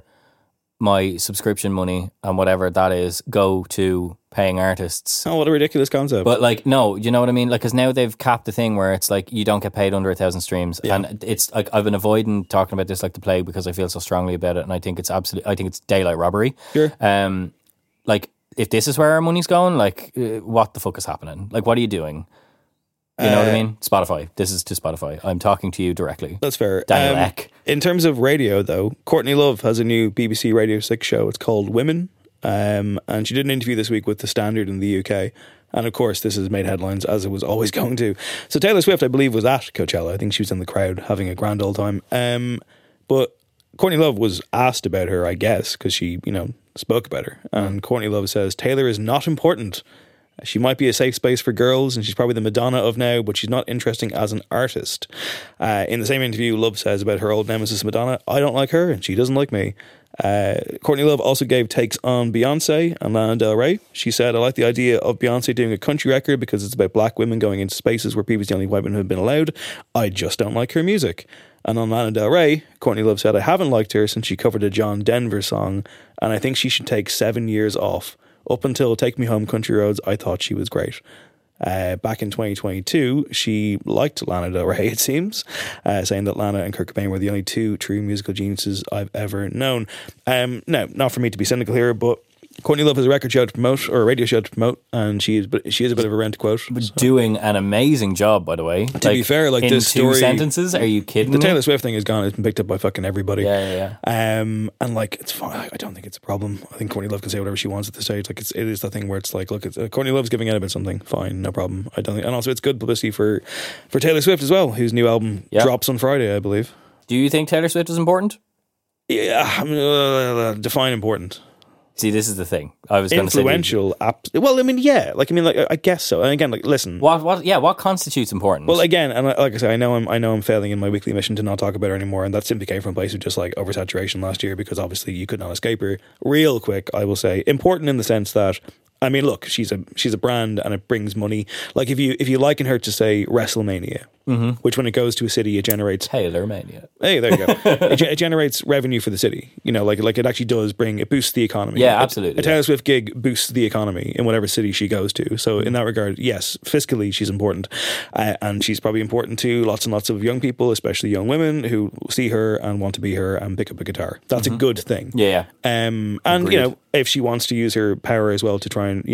my subscription money and whatever that is go to paying artists. Oh, what a ridiculous concept. But like, no, you know what I mean? Like, because now they've capped the thing where it's like you don't get paid under a thousand streams. Yeah. And it's like, I've been avoiding talking about this like the plague because I feel so strongly about it, and I think it's absolutely, I think it's daylight robbery. Sure. Um, like, if this is where our money's going, like, uh, what the fuck is happening? Like, what are you doing? You know uh, what I mean? Spotify. This is to Spotify. I'm talking to you directly. That's fair. Daniel um, Ek. In terms of radio, though, Courtney Love has a new B B C Radio six show. It's called Women. Um, and she did an interview this week with The Standard in the U K. And of course, this has made headlines, as it was always going to. So Taylor Swift, I believe, was at Coachella. I think she was in the crowd having a grand old time. Um, but Courtney Love was asked about her, I guess, because she, you know, spoke about her. And Courtney Love says, Taylor is not important. She might be a safe space for girls, and she's probably the Madonna of now, but she's not interesting as an artist. Uh, in the same interview, Love says about her old nemesis Madonna, I don't like her, and she doesn't like me. Uh, Courtney Love also gave takes on Beyonce and Lana Del Rey. She said, I like the idea of Beyonce doing a country record because it's about black women going into spaces where previously only white women have been allowed. I just don't like her music. And on Lana Del Rey, Courtney Love said, I haven't liked her since she covered a John Denver song, and I think she should take seven years off. Up until Take Me Home Country Roads, I thought she was great. Uh, back in twenty twenty-two, she liked Lana Del Rey, it seems, uh, saying that Lana and Kurt Cobain were the only two true musical geniuses I've ever known. Um, now, not for me to be cynical here, but Courtney Love has a record show to promote, or a radio show to promote, and she is, she is a bit of a rent quote. So. Doing an amazing job, by the way. To like, be fair, like in this two story, sentences, are you kidding the me? The Taylor Swift thing is gone. It's been picked up by fucking everybody. Yeah, yeah, yeah. Um, and like, it's fine. I don't think it's a problem. I think Courtney Love can say whatever she wants at this stage. Like, it's it is the thing where it's like, look, it's, uh, Courtney Love's giving out about something. Fine, no problem. I don't think, and also it's good publicity for for Taylor Swift as well, whose new album yep. drops on Friday, I believe. Do you think Taylor Swift is important? Yeah, I mean, uh, define important. See, this is the thing. I was influential. App- well, I mean, yeah, like I mean, like I guess so. And again, like, listen, what, what, yeah, what constitutes important? Well, again, and like I say, I know I'm, I know I'm failing in my weekly mission to not talk about her anymore, and that simply came from a place of just like oversaturation last year because obviously you could not escape her. Real quick, I will say, important in the sense that. I mean, look, she's a she's a brand and it brings money. Like if you if you liken her to say WrestleMania, mm-hmm. which when it goes to a city, it generates Taylormania. Hey, there you go. it, it generates revenue for the city. You know, like like it actually does bring it boosts the economy. Yeah, absolutely. A, a Taylor Swift gig boosts the economy in whatever city she goes to. So in that regard, yes, fiscally she's important, uh, and she's probably important to lots and lots of young people, especially young women who see her and want to be her and pick up a guitar. That's mm-hmm. a good thing. Yeah. Um, and Agreed. you know, if she wants to use her power as well to try and you know.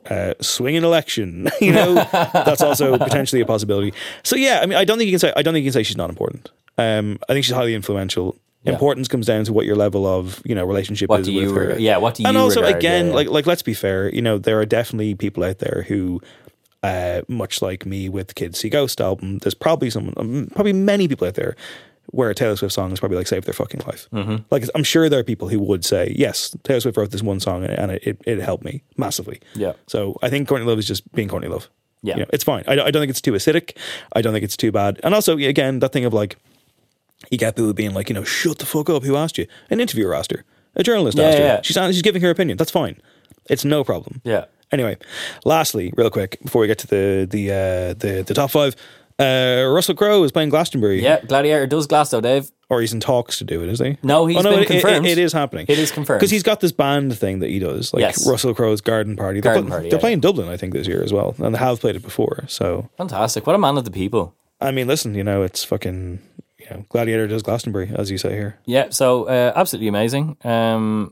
uh, swinging election. You know, that's also potentially a possibility. So yeah, I mean, I don't think you can say I don't think you can say she's not important. Um, I think she's highly influential. Yeah. Importance comes down to what your level of, you know, relationship what is do you, with her. Yeah, what do you? And also, regard, again, yeah, yeah. like like let's be fair. You know, there are definitely people out there who, uh, much like me with the Kids See Ghost album, there's probably someone, um, probably many people out there where a Taylor Swift song is probably like saved their fucking life. Mm-hmm. Like I'm sure there are people who would say, yes, Taylor Swift wrote this one song and it it, it helped me massively. Yeah. So I think Courtney Love is just being Courtney Love. Yeah, you know, it's fine. I, I don't think it's too acidic. I don't think it's too bad. And also, again, that thing of like, you get people being like, you know, shut the fuck up. Who asked you? An interviewer asked her. A journalist yeah, asked her. Yeah. She's she's giving her opinion. That's fine. It's no problem. Yeah. Anyway, lastly, real quick before we get to the the uh, the, the top five, uh, Russell Crowe is playing Glastonbury. Yeah, Gladiator does Glasgow, Dave. Or he's in talks to do it, is he? No, he's oh, no, been it, confirmed. It, it is happening. It is confirmed because he's got this band thing that he does, like yes. Russell Crowe's Garden Party. Garden they're, Party. They're yeah, playing yeah. Dublin, I think, this year as well, and they have played it before. So fantastic! What a man of the people. I mean, listen, you know, it's fucking. You know, Gladiator does Glastonbury, as you say here. Yeah, so uh, absolutely amazing. Um,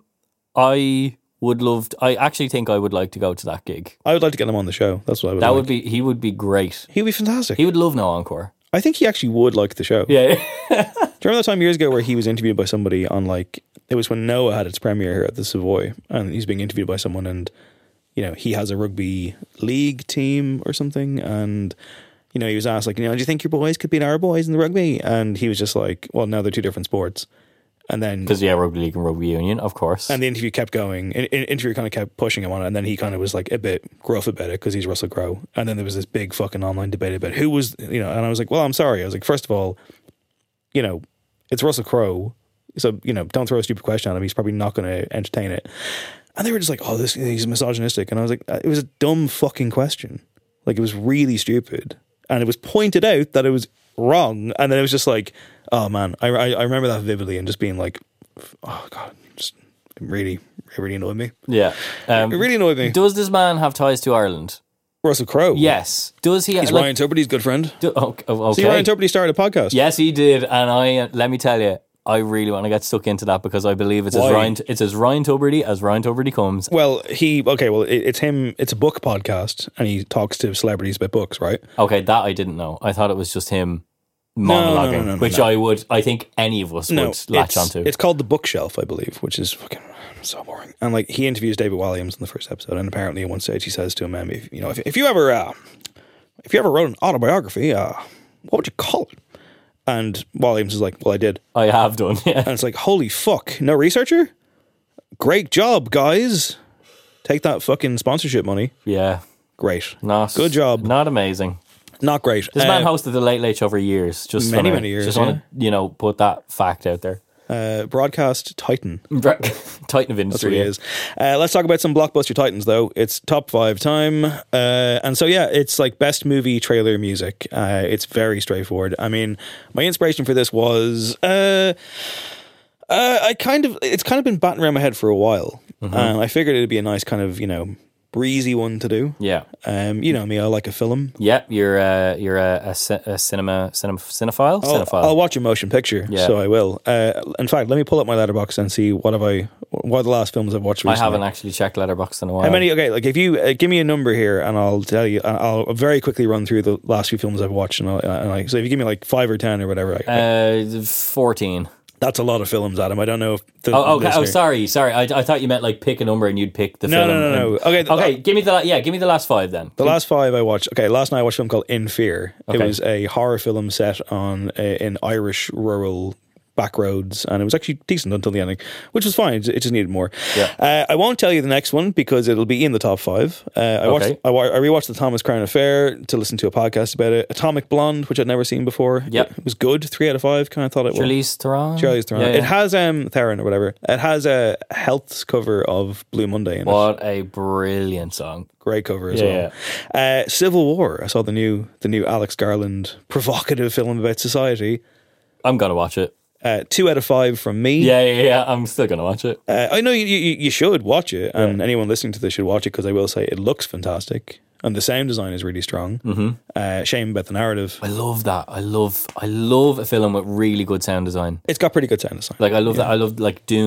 I would love. To, I actually think I would like to go to that gig. I would like to get him on the show. That's what I would. That like. would be. He would be great. He would be fantastic. He would love no encore. I think he actually would like the show. Yeah. Do you remember that time years ago where he was interviewed by somebody on like it was when Noah had its premiere here at the Savoy, and he's being interviewed by someone, and you know he has a rugby league team or something, and. You know, he was asked, like, you know, do you think your boys could beat our boys in the rugby? And he was just like, well, no, they're two different sports. And then... Because, yeah, rugby league and rugby union, of course. And the interview kept going. In, in, interview kind of kept pushing him on it. And then he kind of was, like, a bit gruff about it because he's Russell Crowe. And then there was this big fucking online debate about who was, you know, and I was like, well, I'm sorry. I was like, first of all, you know, it's Russell Crowe. So, you know, don't throw a stupid question at him. He's probably not going to entertain it. And they were just like, oh, this he's misogynistic. And I was like, it was a dumb fucking question. Like, it was really stupid. And it was pointed out that it was wrong, and then it was just like, oh man, I, I, I remember that vividly, and just being like, oh god, just it really, it really annoyed me. Yeah, um, it really annoyed me. Does this man have ties to Ireland? Russell Crowe. Yes. Does he? He's like, Ryan Tubridy's good friend. Do, oh, okay. See, Ryan Tubridy started a podcast. Yes, he did, and I uh, let me tell you. I really want to get stuck into that because I believe it's Why? as Ryan it's as Ryan Tubridy as Ryan Tubridy comes. Well, he okay. Well, it, it's him. It's a book podcast, and he talks to celebrities about books, right? Okay, that I didn't know. I thought it was just him monologuing, no, no, no, no, which no. I would. I think any of us no, would latch it's, onto. It's called The Bookshelf, I believe, which is fucking so boring. And like he interviews David Walliams in the first episode, and apparently at one stage he says to him, um, "If you know, if, if you ever, uh, if you ever wrote an autobiography, uh, what would you call it?" And Walliams is like, well, I did. I have done, yeah. And it's like, holy fuck, no researcher? Great job, guys. Take that fucking sponsorship money. Yeah. Great. Not, Good job. Not amazing. Not great. This uh, man hosted the Late Late Show for years. Just many, wanna, many years. Just yeah. want to, you know, put that fact out there. Uh, broadcast Titan. Titan of industry. That's what he is. Uh, let's talk about some blockbuster titans, though. It's top five time. Uh, and so, yeah, it's like best movie trailer music. Uh, it's very straightforward. I mean, my inspiration for this was uh, uh, I kind of, it's kind of been batting around my head for a while. Mm-hmm. Um, I figured it'd be a nice kind of, you know, breezy one to do. Yeah. Um, you know me, I like a film. Yeah, you're uh, you're a, a, a cinema, cinema cinephile. I'll, cinephile. I'll watch a motion picture, yeah. so I will. Uh, in fact, let me pull up my letterbox and see what have I, what are the last films I've watched recently. I haven't actually checked Letterboxd in a while. How many? Okay, like if you uh, give me a number here, and I'll tell you. I'll very quickly run through the last few films I've watched, and, I'll, and I, so if you give me like five or ten or whatever, I, uh, fourteen. That's a lot of films, Adam. I don't know if the oh, okay. listener... oh, sorry, sorry. I, I thought you meant like pick a number and you'd pick the no, film. No, no, no, no. Okay, the, okay. Give me the yeah. Give me the last five then. The last five I watched. Okay, last night I watched a film called In Fear. Okay. It was a horror film set on a, in Irish rural back roads, and it was actually decent until the ending, which was fine. It just needed more. Yeah. Uh, I won't tell you the next one because it'll be in the top five. Uh, I watched. Okay. I, I rewatched the Thomas Crown Affair to listen to a podcast about it. Atomic Blonde, which I'd never seen before. Yep. It was good. Three out of five. Kind of thought it was. Charlize Theron. Charlize Theron. Yeah, yeah. It has um Theron or whatever. It has a Health's cover of Blue Monday in what it. a brilliant song. Great cover as yeah, well. Yeah. Uh, Civil War. I saw the new the new Alex Garland provocative film about society. I'm gonna watch it. Uh, two out of five from me. Yeah, yeah, yeah. I'm still gonna watch it. Uh, I know you, you you should watch it, and yeah. anyone listening to this should watch it because I will say it looks fantastic, and the sound design is really strong. Mm-hmm. Uh, shame about the narrative. I love that. I love I love a film with really good sound design. It's got pretty good sound design. Like I love yeah. that. I love like Dune.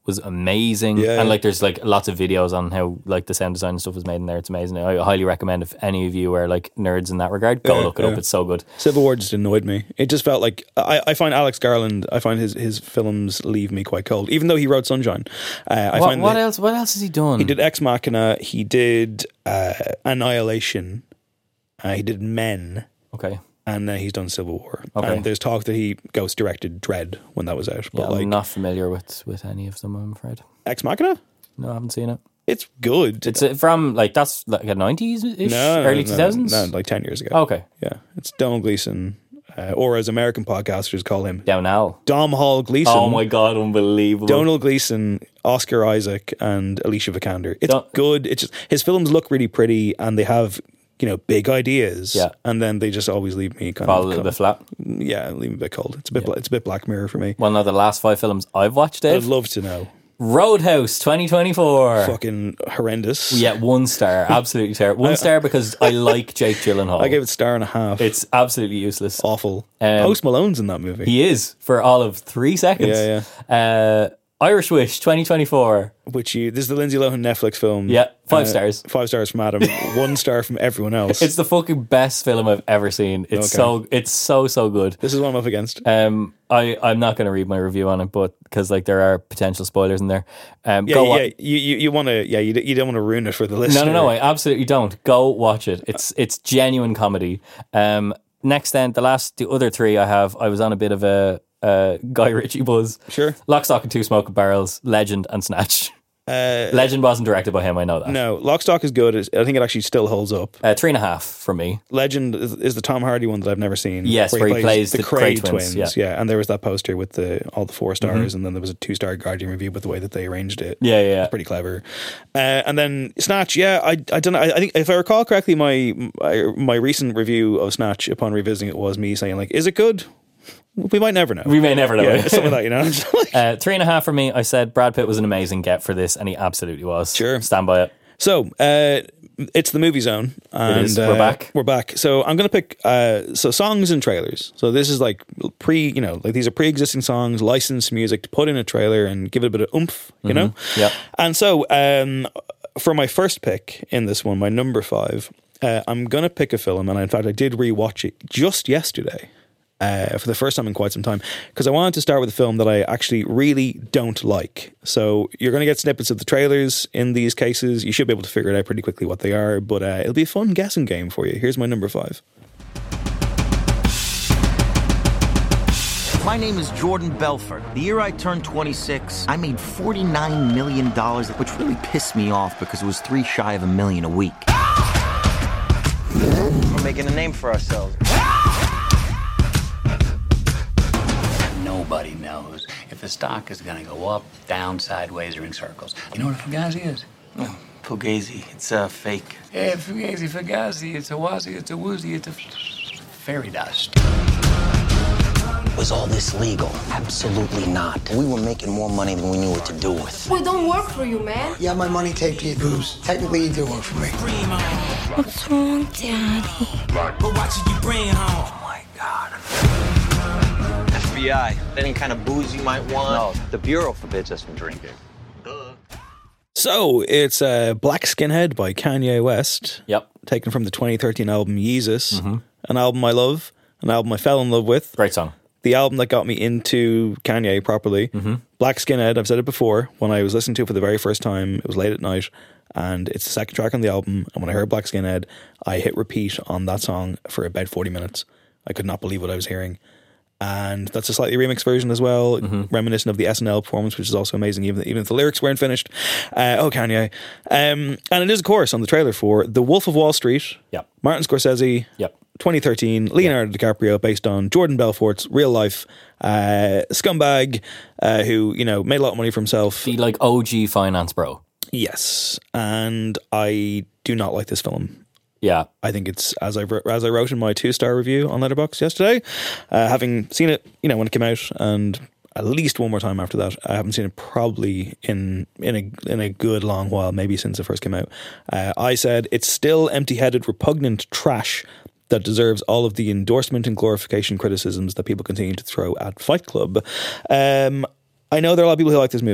was amazing. Yeah, and yeah. like there's like lots of videos on how like the sound design and stuff was made in there. It's amazing. I highly recommend if any of you are like nerds in that regard, go Yeah, look it yeah. up. It's so good. Civil War just annoyed me. It just felt like I, I find Alex Garland. I find his, his films leave me quite cold, even though he wrote Sunshine. Uh, I what find what that else? What else has he done? he did Ex Machina. He did uh, Annihilation. Uh, he did Men. Okay. And uh, he's done Civil War. Okay. And there's talk that he ghost directed Dread when that was out. But Yeah, like I'm not familiar with, with any of them, I'm afraid. Ex Machina, No, I haven't seen it. it's good. It's uh, from like that's like a nineties ish, no, early no, two thousands. No, like ten years ago. Okay, Yeah, it's Donald Gleason, uh, or as American podcasters call him, down now. Dom Hall Gleason. Oh my god, unbelievable! Donald Gleason, Oscar Isaac, and Alicia Vikander. It's Don't- good. It's just his films look really pretty, and they have you know big ideas. Yeah. and then they just always leave me kind Fall of a little cold. bit flat. Yeah, leave me a bit cold. It's a bit. It's a bit Black Mirror for me. Well, now the last five films I've watched, I'd Dave. love to know. Roadhouse twenty twenty-four. Fucking horrendous. Yeah, one star. Absolutely terrible. One star because I like Jake Gyllenhaal. I gave it a star and a half. It's absolutely useless. awful. Um, Post Malone's in that movie. He is for all of three seconds. Yeah, yeah. Uh, Irish Wish twenty twenty-four. Which you, this is the Lindsay Lohan Netflix film. Yeah, five Uh, stars. Five stars from Adam. One star from everyone else. It's the fucking best film I've ever seen. It's Okay. so it's so so good. this is what I'm up against. Um, I I'm not going to read my review on it, but because like there are potential spoilers in there. Um, Yeah, go yeah. wa- You you, you want to? Yeah, you, you don't want to ruin it for the listener. No, no, no. I absolutely don't. Go watch it. It's it's genuine comedy. Um, next then the last the other three I have. I was on a bit of a. Uh, Guy Ritchie buzz. Sure. Lock, Stock and Two Smoking Barrels, Legend and Snatch. Uh, Legend wasn't directed by him, I know that. no, Lock, Stock is good. I think it actually still holds up. Uh, three and a half from me. Legend is, is the Tom Hardy one that I've never seen. Yes, where he plays the Cray Cray twins, twins. yeah. and there was that poster with the all the four stars, and then there was a two star Guardian review with the way that they arranged it. Yeah, yeah, yeah. It's pretty clever. Uh, and then Snatch, yeah, I I don't know. I, I think if I recall correctly, my, my my recent review of Snatch upon revisiting it was me saying like, "Is it good?" We might never know. We may never know. Yeah, something like that, you know. Just like- uh, three and a half for me. I said Brad Pitt was an amazing get for this, and he absolutely was. Sure. Stand by it. So uh, it's the movie zone, and is. We're uh, back. We're back. So I'm going to pick uh, so songs and trailers. So this is like pre, you know, like these are pre-existing songs, licensed music to put in a trailer and give it a bit of oomph, you know. Yep. And so um, for my first pick in this one, my number five, uh, I'm going to pick a film, and in fact, I did rewatch it just yesterday. Uh, for the first time in quite some time, because I wanted to start with a film that I actually really don't like. So you're going to get snippets of the trailers in these cases. You should be able to figure it out pretty quickly what they are, but uh, it'll be a fun guessing game for you. Here's my number five. My name is Jordan Belfort. The year I turned twenty-six, I made forty-nine million dollars, which really pissed me off because it was three shy of a million a week. We're making a name for ourselves. Nobody knows if the stock is going to go up, down, sideways, or in circles. You know what a Fugazi is? Oh, Fugazi. It's uh, fake. Yeah, Fugazi, Fugazi. It's a wazi, it's a woozy, it's a fairy dust. Was all this legal? Absolutely not. We were making more money than we knew what to do with. We don't work for you, man. Yeah, my money taped to your boobs. Technically, you do work for me. What's wrong, Daddy? But watch it, you bring home. Oh, my God. F B I. Any kind of booze you might want? No, the Bureau forbids us from drinking. So it's uh, Black Skinhead by Kanye West. Yep. Taken from the twenty thirteen album Yeezus, mm-hmm. an album I love, an album I fell in love with. Great song. The album that got me into Kanye properly. Mm-hmm. Black Skinhead, I've said it before, when I was listening to it for the very first time, it was late at night, and it's the second track on the album, and when I heard Black Skinhead, I hit repeat on that song for about forty minutes. I could not believe what I was hearing. And that's a slightly remixed version as well, mm-hmm. reminiscent of the S N L performance, which is also amazing, even, even if the lyrics weren't finished. Uh, oh, Kanye. Um, and it is, of course, on the trailer for The Wolf of Wall Street, yep. Martin Scorsese, yep. twenty thirteen, Leonardo yep. DiCaprio, based on Jordan Belfort's real life uh, scumbag uh, who, you know, made a lot of money for himself. The, like, O G finance bro. Yes. And I do not like this film. Yeah, I think it's, as I as I wrote in my two star review on Letterboxd yesterday, uh, having seen it, you know, when it came out, and at least one more time after that, I haven't seen it probably in in a in a good long while, maybe since it first came out. Uh, I said it's still empty-headed, repugnant trash that deserves all of the endorsement and glorification criticisms that people continue to throw at Fight Club. Um, I know there are a lot of people who like this movie.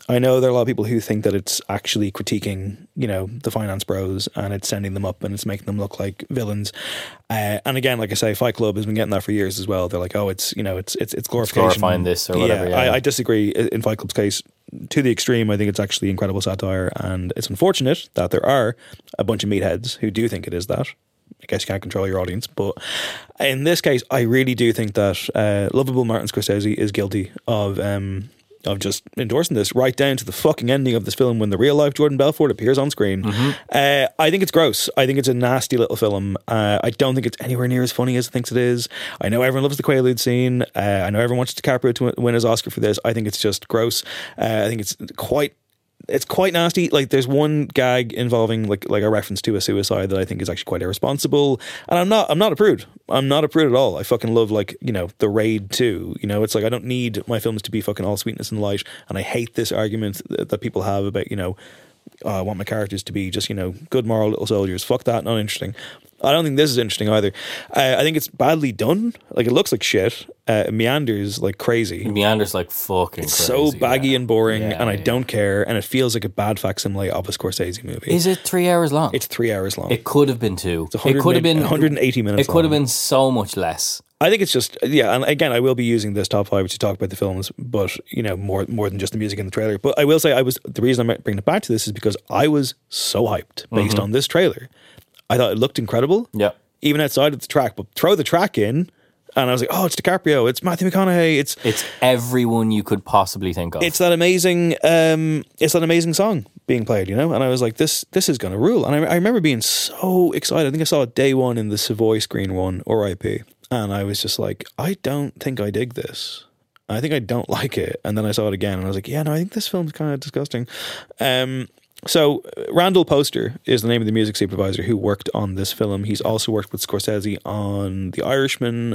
I know there are a lot of people who think that it's actually critiquing, you know, the finance bros, and it's sending them up and it's making them look like villains. Uh, and again, like I say, Fight Club has been getting that for years as well. They're like, oh, it's, you know, it's it's it's glorification. It's glorifying this or whatever. Yeah, yeah. I, I disagree in Fight Club's case to the extreme. I think it's actually incredible satire, and it's unfortunate that there are a bunch of meatheads who do think it is that. I guess you can't control your audience, but in this case, I really do think that uh, lovable Martin Scorsese is guilty of um, of just endorsing this, right down to the fucking ending of this film when the real life Jordan Belfort appears on screen. Mm-hmm. Uh, I think it's gross. I think it's a nasty little film. Uh, I don't think it's anywhere near as funny as it thinks it is. I know everyone loves the Quaalude scene. Uh, I know everyone wants DiCaprio to win his Oscar for this. I think it's just gross. Uh, I think it's quite It's quite nasty. Like, there's one gag involving like like a reference to a suicide that I think is actually quite irresponsible. And I'm not I'm not a prude. I'm not a prude at all. I fucking love, like, you know, The Raid two. You know, it's like I don't need my films to be fucking all sweetness and light. And I hate this argument that, that people have about, you know, oh, I want my characters to be just, you know, good moral little soldiers. Fuck that, not interesting. I don't think this is interesting either. Uh, I think it's badly done. Like, it looks like shit. Uh, it meanders like crazy. It meanders like fucking It's crazy. so baggy yeah. and boring, Yeah, and I yeah. don't care. And it feels like a bad facsimile of a Scorsese movie. Is it three hours long? It's three hours long. It could have been two. It's It could have been one hundred eighty minutes It could have long. been so much less. I think it's just, yeah, and again, I will be using this top five to talk about the films, but, you know, more more than just the music in the trailer. But I will say, I was the reason I'm bringing it back to this is because I was so hyped based Mhm. on this trailer. I thought it looked incredible. Yeah. Even outside of the track, but throw the track in, and I was like, oh, it's DiCaprio, it's Matthew McConaughey, it's It's everyone you could possibly think of. it's that amazing, um, it's that amazing song being played, you know. And I was like, this this is going to rule. And I, I remember being so excited. I think I saw it day one in the Savoy Screen One, R I P, and I was just like, I don't think I dig this. I think I don't like it. And then I saw it again, and I was like, yeah, no, I think this film's kind of disgusting. Um, So, Randall Poster is the name of the music supervisor who worked on this film. He's also worked with Scorsese on The Irishman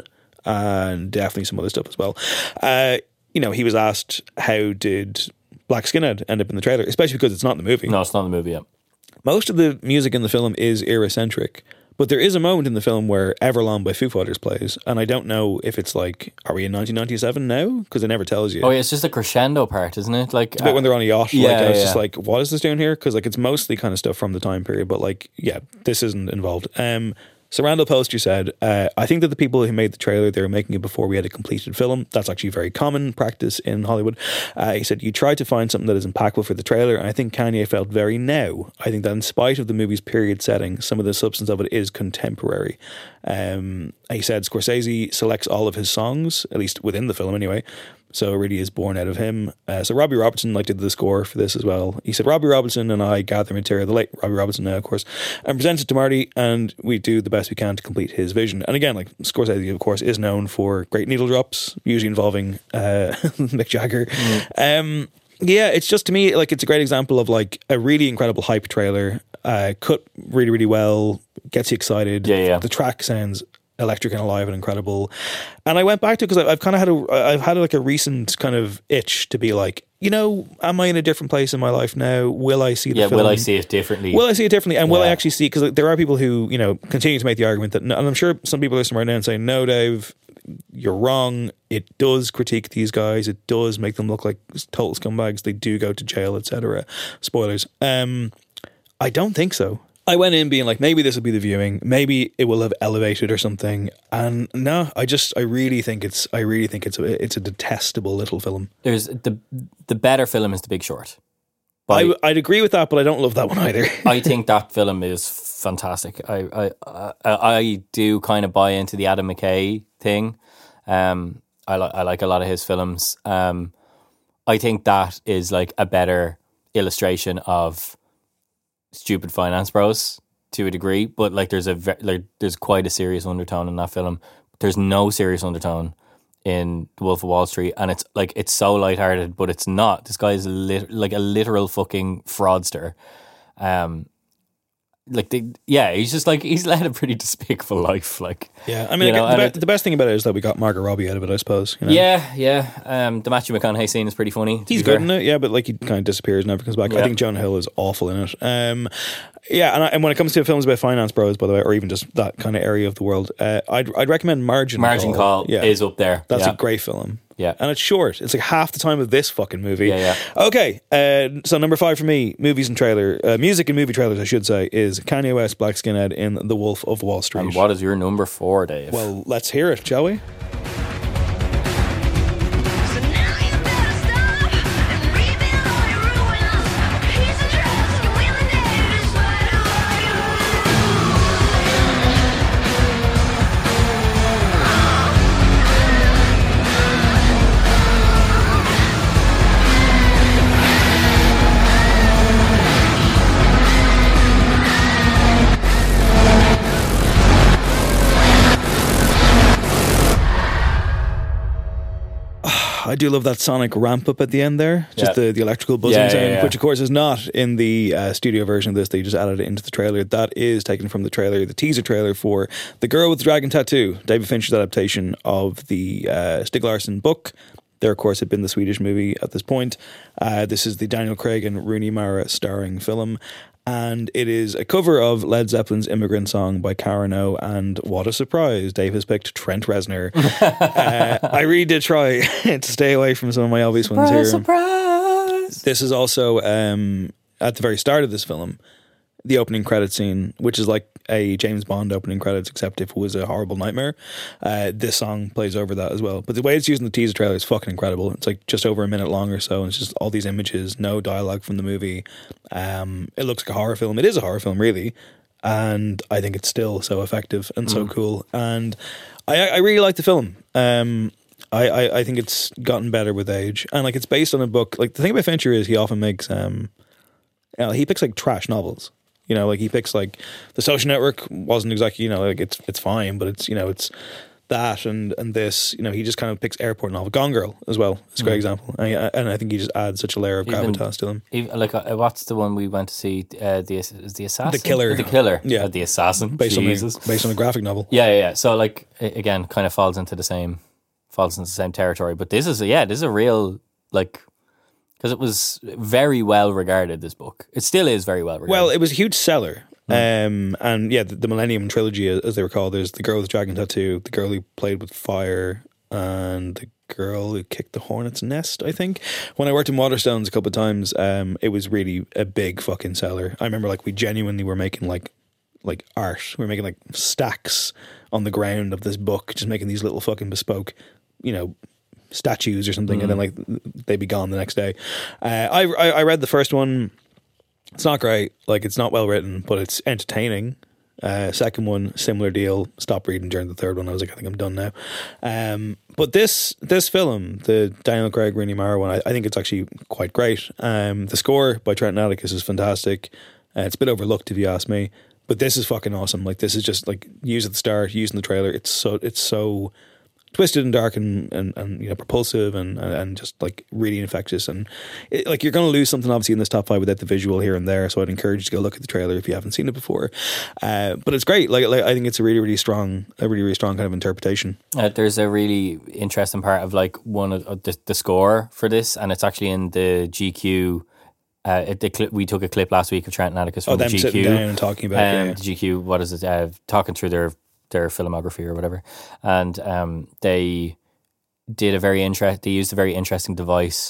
and definitely some other stuff as well. Uh, you know, he was asked, how did Black Skinhead end up in the trailer? Especially because it's not in the movie. No, it's not in the movie yet. Most of the music in the film is era-centric. But there is a moment in the film where Everlong by Foo Fighters plays, and I don't know if it's like, are we in nineteen ninety-seven now? Because it never tells you. Oh yeah, it's just a crescendo part, isn't it? Like It's a bit when they're on a yacht. Yeah, like, I was yeah. just like, what is this doing here? Because like it's mostly kind of stuff from the time period, but like, yeah, this isn't involved. Um, so Randall Poster said, uh, I think that the people who made the trailer, they were making it before we had a completed film. That's actually very common practice in Hollywood. Uh, he said, you tried to find something that is impactful for the trailer, and I think Kanye felt very now. I think that in spite of the movie's period setting, some of the substance of it is contemporary. Um, he said Scorsese selects all of his songs, at least within the film anyway, so it really is born out of him. Uh, so Robbie Robertson like did the score for this as well. He said, Robbie Robertson and I gather material, the late Robbie Robertson now, of course, and present it to Marty, and we do the best we can to complete his vision. And again, like Scorsese, of course, is known for great needle drops, usually involving uh, Mick Jagger. Mm. Um, yeah, it's just, to me, like, it's a great example of like a really incredible hype trailer, uh, cut really, really well, gets you excited. Yeah, yeah. The track sounds electric and alive and incredible. And I went back to it because I've kind of had a, I've had like a recent kind of itch to be like, you know, am I in a different place in my life now? Will I see the yeah, film? will I see it differently? Will I see it differently? And will Yeah. I actually see, because there are people who, you know, continue to make the argument that, and I'm sure some people listening right now and saying, no, Dave, you're wrong. It does critique these guys. It does make them look like total scumbags. They do go to jail, et cetera. Spoilers. Um, I don't think so. I went in being like, maybe this will be the viewing. Maybe it will have elevated or something. And no, I just, I really think it's, I really think it's a, it's a detestable little film. There's the the better film is The Big Short. By, I, I'd agree with that, but I don't love that one either. I think that film is fantastic. I, I I I do kind of buy into the Adam McKay thing. Um, I like I like a lot of his films. Um, I think that is like a better illustration of stupid finance bros to a degree, but like there's a ve- like there's quite a serious undertone in that film. There's no serious undertone in The Wolf of Wall Street, and it's like it's so lighthearted, but it's not. This guy is a lit- like a literal fucking fraudster. Um, like they, yeah, he's just like he's led a pretty despicable life. Like Yeah, I mean, you know, the, and be- it- the best thing about it is that we got Margot Robbie out of it, I suppose. You know? yeah, yeah. Um, the Matthew McConaughey scene is pretty funny. to He's be good fair. in it, yeah, but like he kind of disappears, never comes back. I Yeah. think Jonah Hill is awful in it. Um, yeah, and, I, and when it comes to films about finance bros, by the way, or even just that kind of area of the world, uh, I'd I'd recommend Margin. Margin Call yeah. is up there. That's yeah. a great film. Yeah. And it's short. It's like half the time of this fucking movie. Yeah, yeah. Okay, uh, so number five for me, movies and trailer, uh, music and movie trailers, I should say, is Kanye West, Black Skinhead in The Wolf of Wall Street. And what is your number four, Dave? Well, let's hear it, shall we? I do love that sonic ramp up at the end there, just yeah. the, the electrical buzzing yeah, sound, yeah, yeah. which of course is not in the uh, studio version of this. They just added it into the trailer. That is taken from the trailer, the teaser trailer for The Girl with the Dragon Tattoo, David Fincher's adaptation of the uh, Stieg Larsson book. There, of course, had been the Swedish movie at this point. Uh, this is the Daniel Craig and Rooney Mara starring film. And it is a cover of Led Zeppelin's Immigrant Song by Karen O. And what a surprise, Dave has picked Trent Reznor. uh, I really did try to stay away from some of my obvious surprise, ones here. Surprise! This is also, um, at the very start of this film, the opening credit scene, which is like a James Bond opening credits, except if it was a horrible nightmare. Uh, this song plays over that as well. But the way it's used in the teaser trailer is fucking incredible. It's like just over a minute long or so, and it's just all these images, no dialogue from the movie. Um, it looks like a horror film. It is a horror film, really. And I think it's still so effective and so mm. cool. And I, I really like the film. Um, I, I, I think it's gotten better with age. And like it's based on a book. Like the thing about Fincher is he often makes, um, you know, he picks like trash novels. You know, like he picks like The Social Network wasn't exactly, you know, like it's it's fine, but it's, you know, it's that and and this, you know, he just kind of picks airport novel. Gone Girl as well. It's a great mm. example. And I, and I think he just adds such a layer of even, gravitas to him. Even, like, uh, what's the one we went to see? Uh, the is the assassin, the killer, the killer, yeah, uh, the assassin, based Jesus, on a, based on a graphic novel. Yeah, yeah, yeah. So like again, kind of falls into the same falls into the same territory. But this is a, yeah, this is a real like. Because it was very well regarded, this book. It still is very well regarded. Well, it was a huge seller. Mm. Um, and yeah, the, the Millennium Trilogy, as they were called, there's The Girl with the Dragon Tattoo, The Girl Who Played with Fire, and The Girl Who Kicked the Hornet's Nest, I think. When I worked in Waterstones a couple of times, um, it was really a big fucking seller. I remember like we genuinely were making like like art. We were making like stacks on the ground of this book, just making these little fucking bespoke, you know, statues or something, mm. and then like they'd be gone the next day. Uh, I, I I read the first one. It's not great. Like it's not well written, but it's entertaining. Uh, second one, similar deal. Stopped reading during the third one. I was like, I think I'm done now. Um, but this this film, the Daniel Craig Rooney Mara one, I, I think it's actually quite great. Um, the score by Trent Atticus is fantastic. Uh, it's a bit overlooked if you ask me, but this is fucking awesome. Like this is just like used at the start, used in the trailer. It's so it's so. twisted and dark and, and, and you know propulsive and, and just like really infectious and it, like you're going to lose something obviously in this top five without the visual here and there, so I'd encourage you to go look at the trailer if you haven't seen it before. Uh, but it's great. Like, like I think it's a really really strong a really really strong kind of interpretation. Uh, there's a really interesting part of like one of the, the score for this, and it's actually in the G Q. Uh, it, the clip, we took a clip last week of Trent Atticus from oh, them the G Q sitting down and talking about um, yeah, yeah. the G Q. What is it? Uh, talking through their their filmography or whatever, and um, they. did a very interest. They used a very interesting device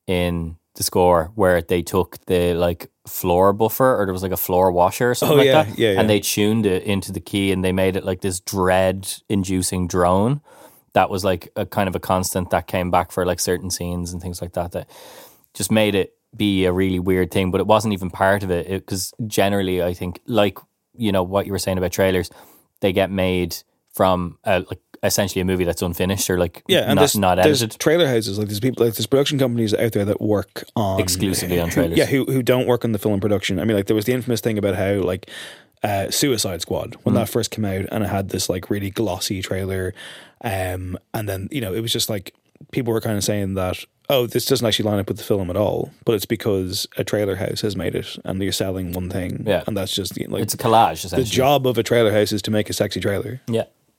in the score where they took the like floor buffer, or there was like a floor washer or something oh, like yeah, that, yeah, yeah. and they tuned it into the key, and they made it like this dread-inducing drone that was like a kind of a constant that came back for like certain scenes and things like that. That just made it be a really weird thing, but it wasn't even part of it because generally, I think, like you know what you were saying about trailers, they get made from a, like. essentially a movie that's unfinished or like yeah, and not, there's, not edited. There's trailer houses, like there's people, like there's production companies out there that work on exclusively on trailers. Yeah, who who don't work on the film production. I mean, like there was the infamous thing about how like uh, Suicide Squad when mm. that first came out, and it had this like really glossy trailer, um, and then you know it was just like people were kind of saying that oh this doesn't actually line up with the film at all, but it's because a trailer house has made it and you're selling one thing, yeah, and that's just like it's a collage. Essentially, the job of a trailer house is to make a sexy trailer. Yeah.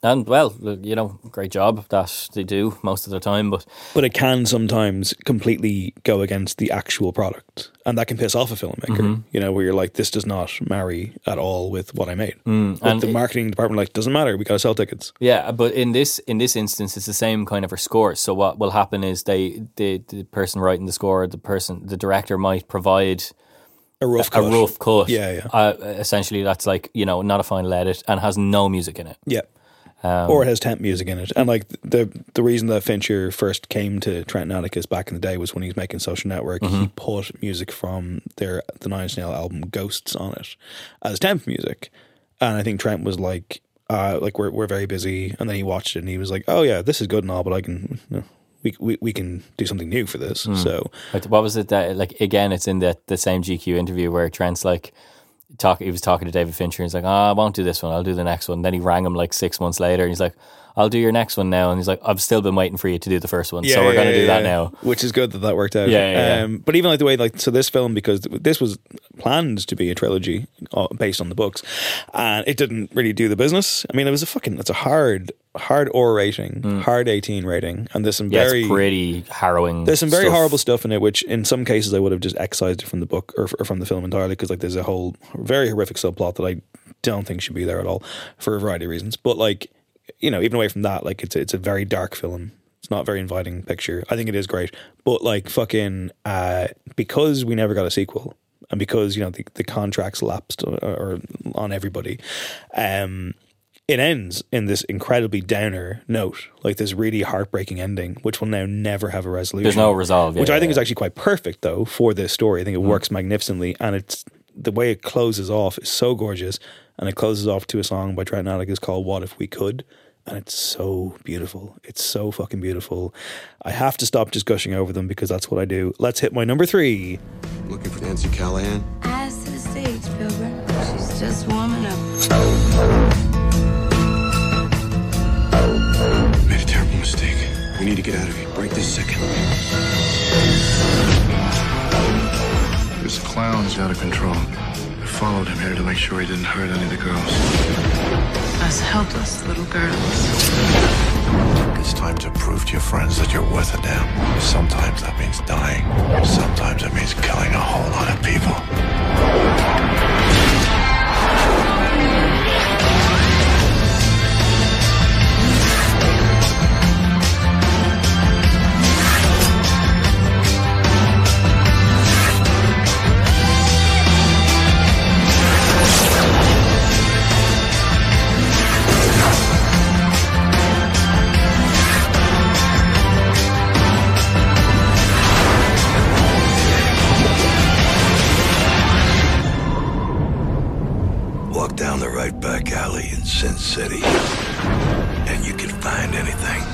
And, well, you know, great job that they do most of the time. But but it can sometimes completely go against the actual product. And that can piss off a filmmaker, mm-hmm. you know, where you're like, this does not marry at all with what I made. Mm, but and the marketing it, department like, doesn't matter, we got to sell tickets. Yeah, but in this in this instance, it's the same kind of for scores. So what will happen is they the, the person writing the score, the person, the director might provide... A rough a, cut. A rough cut. Yeah, yeah. Uh, essentially, that's like, you know, not a final edit and has no music in it. Yeah. Um, or it has temp music in it. And like the the reason that Fincher first came to Trent and Atticus back in the day was when he was making Social Network, mm-hmm. he put music from their the Nine Inch Nails album Ghosts on it as temp music. And I think Trent was like, uh, like we're we're very busy. And then he watched it and he was like, oh yeah, this is good and all, but I can... You know, We, we we can do something new for this. Mm. So, what was it that, like, again, it's in the the same G Q interview where Trent's like, talk. He was talking to David Fincher and he's like, oh, I won't do this one, I'll do the next one. And then he rang him like six months later and he's like, I'll do your next one now. And he's like, I've still been waiting for you to do the first one. Yeah, so we're yeah, going to do yeah, that now. Which is good that that worked out. Yeah, yeah, um, yeah. But even like the way, like, so this film, because this was planned to be a trilogy based on the books, and it didn't really do the business. I mean, it was a fucking, it's a hard, hard R rating, mm. hard eighteen rating. And there's some yeah, very... it's pretty harrowing There's some very stuff. horrible stuff in it, which in some cases I would have just excised it from the book or, or from the film entirely, because like there's a whole very horrific subplot that I don't think should be there at all for a variety of reasons. But like, you know, even away from that, like it's a, it's a very dark film. It's not a very inviting picture. I think it is great, but like fucking uh, because we never got a sequel, and because, you know, the, the contracts lapsed or, or on everybody, um, it ends in this incredibly downer note, like this really heartbreaking ending, which will now never have a resolution. There's no resolve, yeah, which I think yeah. is actually quite perfect though for this story. I think it mm. works magnificently, and it's the way it closes off is so gorgeous, and it closes off to a song by Trent and Atticus called "What If We Could." And it's so beautiful. It's so fucking beautiful. I have to stop just gushing over them because that's what I do. Let's hit my number three. Looking for Nancy Callahan? Eyes to the stage, Pilgrim. She's just warming up. Made a terrible mistake. We need to get out of here right this second. This clown's out of control. I followed him here to make sure he didn't hurt any of the girls. Us helpless little girls. It's time to prove to your friends that you're worth a damn. Sometimes that means dying. Sometimes it means killing a whole lot of people. Down the right back alley in Sin City, and you can find anything.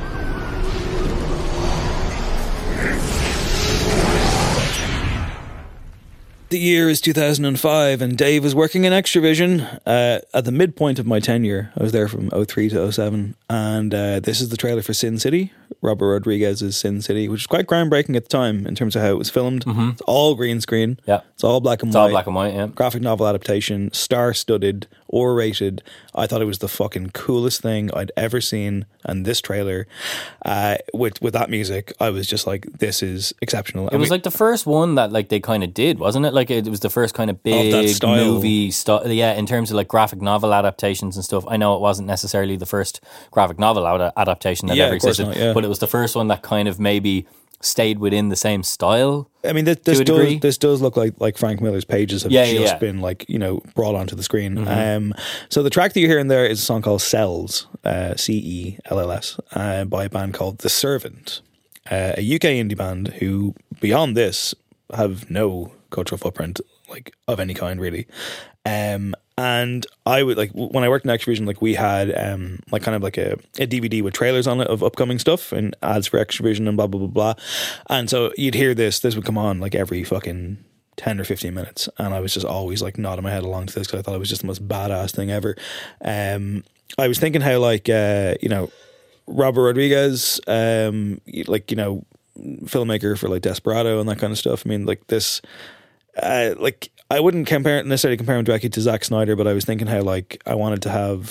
The year is two thousand five, and Dave was working in Extravision uh, at the midpoint of my tenure. I was there from oh three to oh seven, and uh, this is the trailer for Sin City, Robert Rodriguez's Sin City, which is quite groundbreaking at the time in terms of how it was filmed. Mm-hmm. It's all green screen. Yeah, it's all black and it's white. It's all black and white. Yeah, graphic novel adaptation, star-studded, R-rated. I thought it was the fucking coolest thing I'd ever seen, and this trailer uh, with with that music, I was just like, this is exceptional. It I was mean, like the first one that like they kind of did, wasn't it? Like it was the first kind of big of that style. movie stuff. Yeah, in terms of like graphic novel adaptations and stuff. I know it wasn't necessarily the first graphic novel ad- adaptation that yeah, ever existed, not, yeah. but it was the first one that kind of maybe stayed within the same style. I mean, this, this does this does look like like Frank Miller's pages have yeah, just yeah, yeah. been like, you know, brought onto the screen. Mm-hmm. Um, so the track that you're hearing there is a song called Cells, uh, C E L L S, uh, by a band called The Servant, uh, a U K indie band who, beyond this, have no cultural footprint like of any kind really. Um, and I would like when I worked in Extravision, like we had um like kind of like a, a D V D with trailers on it of upcoming stuff and ads for Extravision and blah blah blah blah. And so you'd hear this, this would come on like every fucking ten or fifteen minutes, and I was just always like nodding my head along to this because I thought it was just the most badass thing ever. Um, I was thinking how like uh, you know, Robert Rodriguez, um, like, you know, filmmaker for like Desperado and that kind of stuff. I mean, like this, uh, like I wouldn't compare necessarily compare him directly to Zack Snyder, but I was thinking how like I wanted to have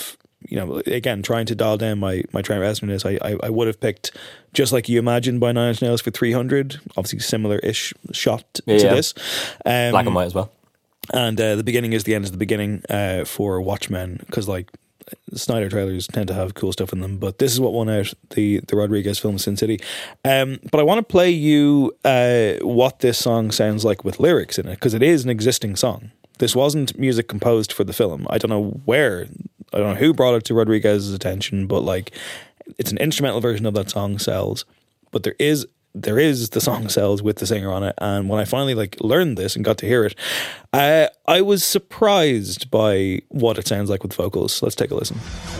you know, again, trying to dial down my, my Trent Reznor-ness, I, I, I would have picked Just Like You Imagined by Nine Inch Nails for three hundred. Obviously, similar-ish shot yeah, to yeah. this. Um, Black and white as well. And uh, the beginning is the end is the beginning uh, for Watchmen, because, like, Snyder trailers tend to have cool stuff in them, but this is what won out the, the Rodriguez film Sin City. Um, but I want to play you uh, what this song sounds like with lyrics in it, because it is an existing song. This wasn't music composed for the film. I don't know where, I don't know who brought it to Rodriguez's attention, but like it's an instrumental version of that song, Cells. But there is there is the song Cells with the singer on it, and when I finally like learned this and got to hear it, I I was surprised by what it sounds like with vocals. Let's take a listen.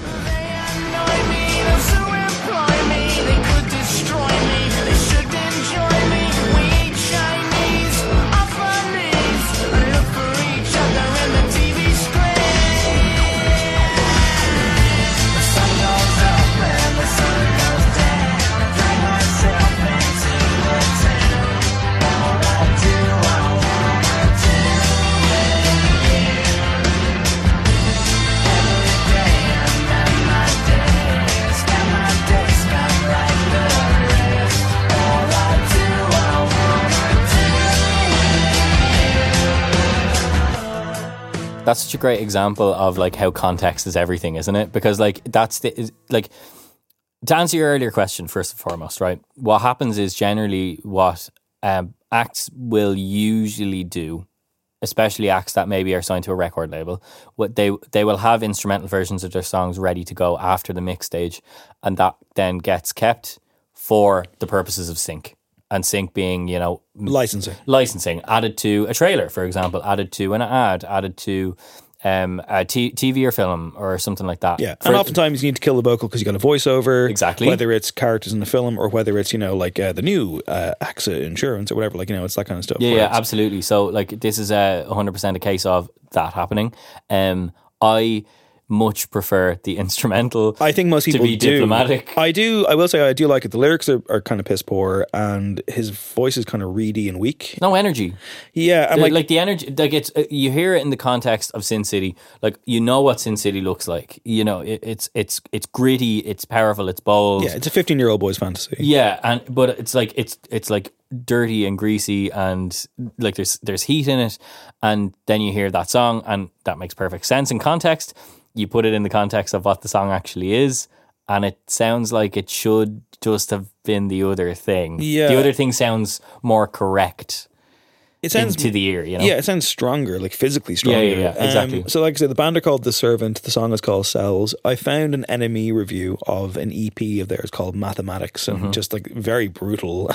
That's such a great example of like how context is everything, isn't it? Because like that's the is, like to answer your earlier question first and foremost, right? What happens is generally what um, acts will usually do, especially acts that maybe are signed to a record label, what they they will have instrumental versions of their songs ready to go after the mix stage, and that then gets kept for the purposes of sync. And sync being, you know... Licensing. Licensing. Added to a trailer, for example. Added to an ad. Added to um, a t- TV or film or something like that. Yeah. For, and oftentimes you need to kill the vocal because you got a voiceover. Exactly. Whether it's characters in the film or whether it's, you know, like uh, the new uh, A X A insurance or whatever. Like, you know, it's that kind of stuff. Yeah, yeah, absolutely. So, like, this is a one hundred percent a case of that happening. Um, I... much prefer the instrumental. I think most people to be do. diplomatic. I do. I will say I do like it. The lyrics are, are kind of piss poor, and his voice is kind of reedy and weak. No energy. Yeah, and the, like, like the energy. Like it's you hear it in the context of Sin City. Like you know what Sin City looks like. You know it, it's it's it's gritty. It's powerful. It's bold. Yeah, it's a fifteen-year-old boy's fantasy. Yeah, and but it's like it's it's like dirty and greasy, and like there's there's heat in it, and then you hear that song, and that makes perfect sense in context. You put it in the context of what the song actually is, and it sounds like it should just have been the other thing. Yeah. The other thing sounds more correct. It sounds to the ear, you know. Yeah, it sounds stronger, like physically stronger. Yeah, yeah, yeah exactly. Um, so, like I said, the band are called The Servant. The song is called Cells. I found an N M E review of an E P of theirs called Mathematics, and mm-hmm. just like very brutal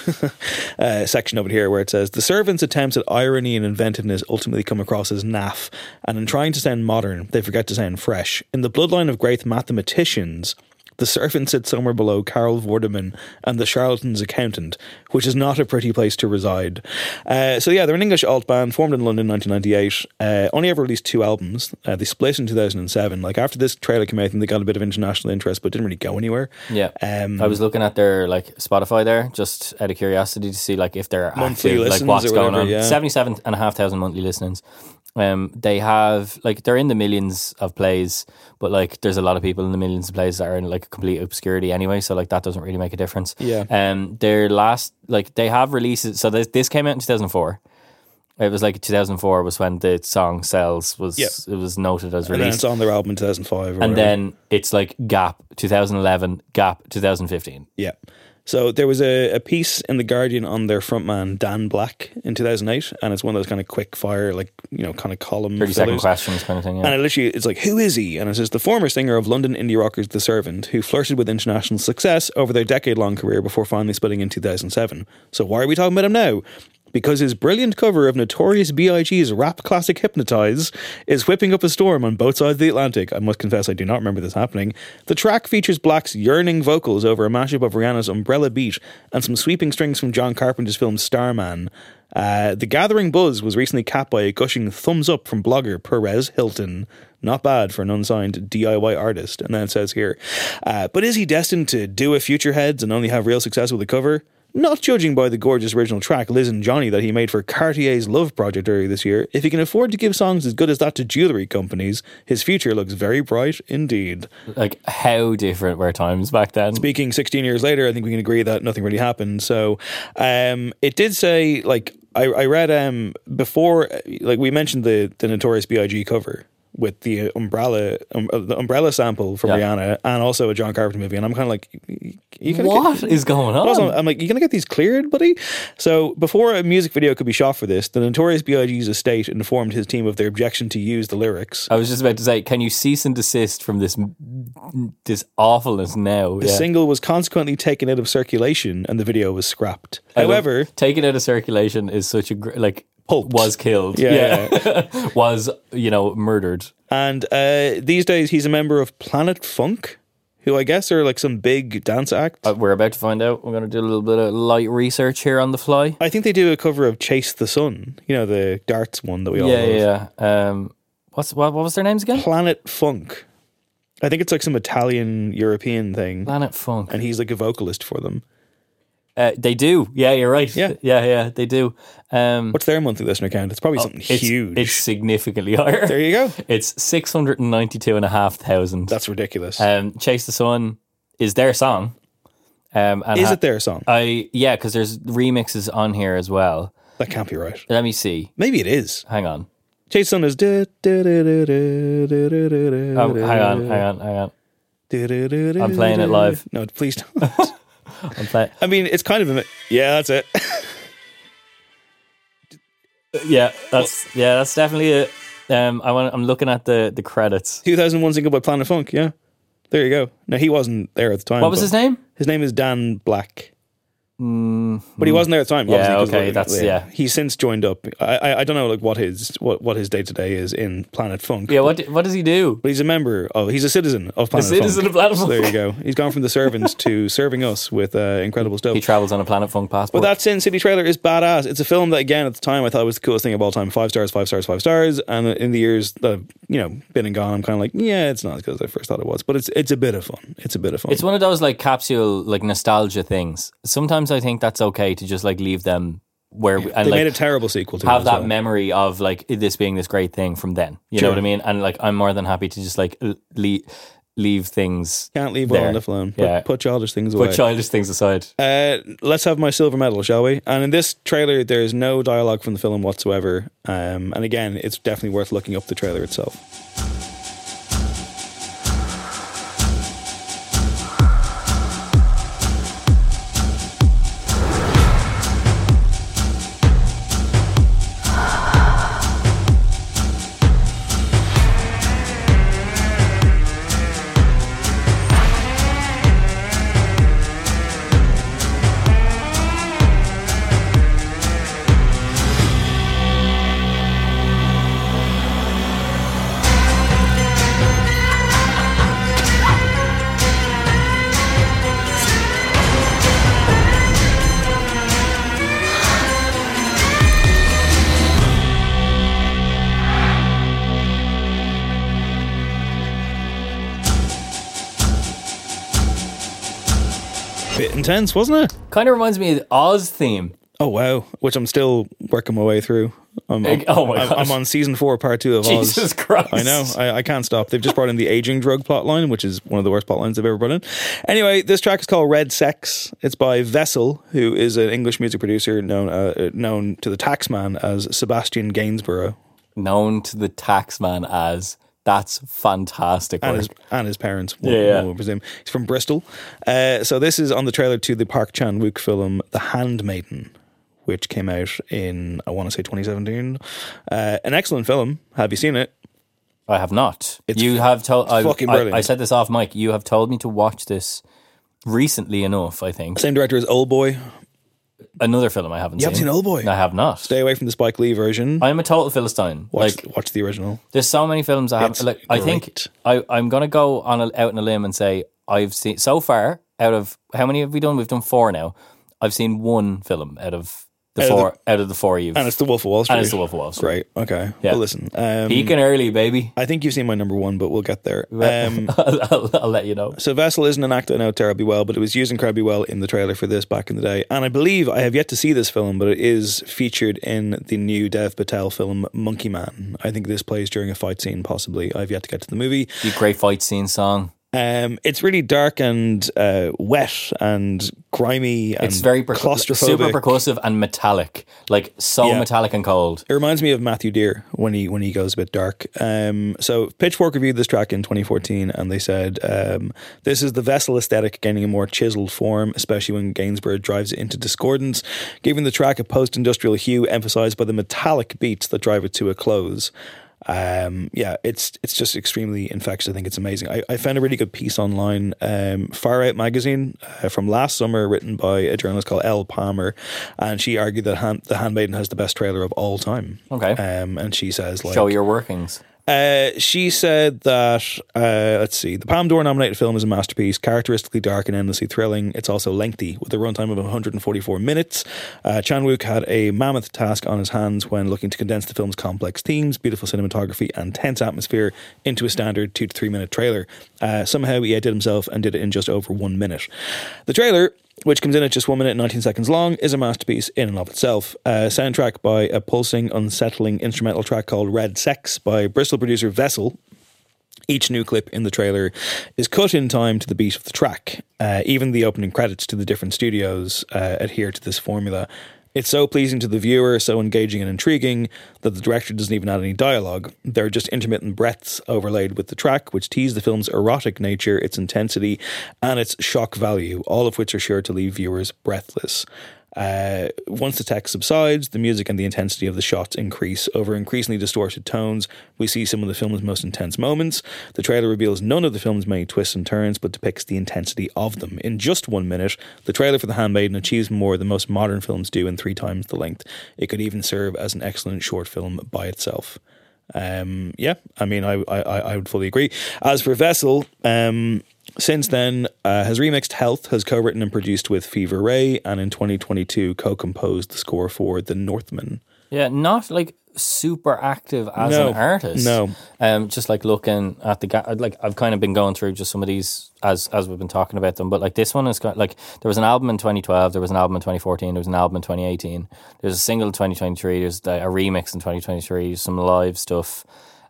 uh, section of it here, where it says The Servant's attempts at irony and inventiveness ultimately come across as naff, and in trying to sound modern, they forget to sound fresh. In the bloodline of great mathematicians, The Servant sits somewhere below Carol Vorderman and The Charlatan's Accountant, which is not a pretty place to reside. Uh, so yeah, they're an English alt band formed in London in nineteen ninety-eight. Uh, only ever released two albums. Uh, they split in two thousand seven. Like after this trailer came out, and they got a bit of international interest, but didn't really go anywhere. Yeah, um, I was looking at their like Spotify there, just out of curiosity to see like if they're monthly active, like what's or going whatever, on. Yeah. Seventy-seven and a half thousand monthly listenings. Um, they have like they're in the millions of plays, but like there's a lot of people in the millions of plays that are in like complete obscurity anyway, so like that doesn't really make a difference. Yeah. Um, their last like they have releases. So this, this came out in two thousand four. It was like two thousand four was when the song Cells was yep. it was noted as released. And then it's on their album in two thousand five. Or and whatever. then it's like Gap twenty eleven, Gap twenty fifteen. Yeah. So there was a, a piece in The Guardian on their frontman, Dan Black, in two thousand eight, and it's one of those kind of quick fire, like, you know, kind of column thirty second fillers. questions kind of thing, yeah. And it literally, it's like, who is he? And it says, the former singer of London indie rockers The Servant, who flirted with international success over their decade-long career before finally splitting in two thousand seven. So why are we talking about him now? Because his brilliant cover of Notorious B I G's rap classic Hypnotize is whipping up a storm on both sides of the Atlantic. I must confess I do not remember this happening. The track features Black's yearning vocals over a mashup of Rihanna's Umbrella Beat and some sweeping strings from John Carpenter's film Starman. Uh, the gathering buzz was recently capped by a gushing thumbs up from blogger Perez Hilton. Not bad for an unsigned D I Y artist. And then it says here, uh, but is he destined to do a future heads and only have real success with a cover? not judging by the gorgeous original track, Liz and Johnny, that he made for Cartier's Love Project earlier this year, if he can afford to give songs as good as that to jewellery companies, his future looks very bright indeed. Like, how different were times back then? Speaking sixteen years later, I think we can agree that nothing really happened. So um, it did say, like, I, I read um, before, like we mentioned the, the Notorious B I G cover with the umbrella um, the umbrella sample from yeah. Rihanna and also a John Carpenter movie, and I'm kind of like, you what get, is going on? Also, I'm like, you gonna get these cleared, buddy? So before a music video could be shot for this, the Notorious B I G's estate informed his team of their objection to use the lyrics. I was just about to say, can you cease and desist from this this awfulness now? The yeah. single was consequently taken out of circulation and the video was scrapped. I However, taken out of circulation is such a gr- like. Pulped. Was killed. Yeah. yeah. was, you know, murdered. And uh, these days he's a member of Planet Funk, who I guess are like some big dance act. Uh, we're about to find out. We're going to do a little bit of light research here on the fly. I think they do a cover of Chase the Sun, you know, the darts one that we all yeah, love. Yeah, yeah. Um, what's, what, what was their names again? Planet Funk. I think it's like some Italian European thing. Planet Funk. And he's like a vocalist for them. Uh, they do. Yeah, you're right. Yeah, yeah, yeah. They do. Um, What's their monthly listener count? It's probably oh, something it's, huge. It's significantly higher. There you go. It's six hundred ninety-two and a half thousand. That's ridiculous. Um, Chase the Sun is their song. Um, and is ha- it their song? I yeah, because there's remixes on here as well. That can't be right. Let me see. Maybe it is. Hang on. Chase the Sun is. Da, da, da, da, da, da, da, oh, hang on, hang on, hang on. Da, da, da, da, I'm playing it live. No, please don't. I'm play- I mean, it's kind of a... Yeah, that's it. yeah, that's yeah, that's definitely it. Um, I want. I'm looking at the, the credits. two thousand one single by Planet Funk, yeah. There you go. Now, he wasn't there at the time. What was his name? His name is Dan Black. Mm, but he wasn't there at the time. Yeah, okay, like, that's, yeah. He's since joined up. I, I I don't know like what his what, what his day-to-day is in Planet Funk. Yeah, what do, what does he do? But he's a member of, he's a citizen of Planet a citizen Funk. of Planet Funk. So there you go. He's gone from the servants to serving us with uh, incredible stuff. He travels on a Planet Funk passport. But that Sin City trailer is badass. It's a film that, again, at the time, I thought was the coolest thing of all time. Five stars, five stars, five stars. And in the years that have, you know, been and gone, I'm kind of like, yeah, it's not as good as I first thought it was. But it's it's a bit of fun. It's a bit of fun. It's one of those like capsule, like nostalgia things. Sometimes I think that's okay to just like leave them where we, and they like, made a terrible sequel to have it that well. memory of like this being this great thing from then. You Sure. know what I mean? And like I'm more than happy to just like leave leave things. Can't leave there. well enough alone. Put, yeah. put childish things away. Put childish things aside. Uh, let's have my silver medal, shall we? And in this trailer, there's no dialogue from the film whatsoever. Um, and again, it's definitely worth looking up the trailer itself. Bit intense, wasn't it? Kind of reminds me of the Oz theme. Oh wow! Which I'm still working my way through. I'm, I'm, oh my I'm, god! I'm on season four, part two of Oz. Jesus Christ! I know. I, I can't stop. They've just brought in the aging drug plotline, which is one of the worst plotlines they've ever brought in. Anyway, this track is called Red Sex. It's by Vessel, who is an English music producer known uh, known to the Taxman as Sebastian Gainsborough. Known to the Taxman as. That's fantastic. And his, and his parents, yeah, yeah. I presume. He's from Bristol. Uh, so this is on the trailer to the Park Chan-wook film The Handmaiden, which came out in, I want to say twenty seventeen. Uh, an excellent film. Have you seen it? I have not. It's you have told. I, fucking brilliant. I, I said this off mic. You have told me to watch this recently enough, I think. Same director as Old Boy. Another film I haven't you seen. You haven't seen Old Boy? I have not. Stay away from the Spike Lee version. I'm a total Philistine. Watch, like, watch the original. There's so many films I have. Like, I think I, I'm going to go on a, out on a limb and say I've seen, so far, out of, how many have we done? We've done four now. I've seen one film out of The out four of the, out of the four you've and it's The Wolf of Wall Street. And it's The Wolf of Wall Street. Great. Okay. Yeah. Well, listen. Um, Peaking early, baby. I think you've seen my number one, but we'll get there. Um, I'll, I'll, I'll let you know. So Vessel isn't an actor I know terribly well, but it was used incredibly well in the trailer for this back in the day. And I believe I have yet to see this film, but it is featured in the new Dev Patel film Monkey Man. I think this plays during a fight scene, possibly. I've yet to get to the movie. The great fight scene song. Um, it's really dark and uh, wet and grimy and it's very per- claustrophobic. Super percussive and metallic. Like so Yeah. metallic and cold. It reminds me of Matthew Deere when he when he goes a bit dark. Um, so Pitchfork reviewed this track in twenty fourteen and they said, um, this is the Vessel aesthetic gaining a more chiseled form, especially when Gainsborough drives it into discordance, giving the track a post-industrial hue emphasised by the metallic beats that drive it to a close. Um, yeah, it's it's just extremely infectious. I think it's amazing. I, I found a really good piece online, um, Far Out magazine uh, from last summer, written by a journalist called Elle Palmer, and she argued that Han- The Handmaiden has the best trailer of all time. Okay, um, and she says, like, show your workings. Uh, she said that, uh, let's see, the Palme d'Or nominated film is a masterpiece, characteristically dark and endlessly thrilling. It's also lengthy, with a runtime of one hundred forty-four minutes. Uh, Chan Wook had a mammoth task on his hands when looking to condense the film's complex themes, beautiful cinematography, and tense atmosphere into a standard two to three minute trailer. Uh, somehow he outdid himself and did it in just over one minute. The trailer, which comes in at just one minute and nineteen seconds long, is a masterpiece in and of itself. A soundtrack by a pulsing, unsettling instrumental track called Red Sex by Bristol producer Vessel. Each new clip in the trailer is cut in time to the beat of the track. Uh, even the opening credits to the different studios uh, adhere to this formula. It's so pleasing to the viewer, so engaging and intriguing, that the director doesn't even add any dialogue. There are just intermittent breaths overlaid with the track, which tease the film's erotic nature, its intensity, and its shock value, all of which are sure to leave viewers breathless. Uh, once the text subsides, the music and the intensity of the shots increase. Over increasingly distorted tones, we see some of the film's most intense moments. The trailer reveals none of the film's many twists and turns, but depicts the intensity of them. In just one minute, the trailer for The Handmaiden achieves more than most modern films do in three times the length. It could even serve as an excellent short film by itself. Um, yeah, I mean, I, I, I would fully agree. As for Vessel, um, since then, uh, has remixed Health, has co-written and produced with Fever Ray, and in twenty twenty-two co-composed the score for The Northman. Yeah, not like super active as No, an artist. no. Um, just like looking at the ga- like I've kind of been going through just some of these as as we've been talking about them. But like this one is got like there was an album in twenty twelve, there was an album in twenty fourteen, there was an album in twenty eighteen, there's a single in twenty twenty-three, there's a remix in twenty twenty-three, some live stuff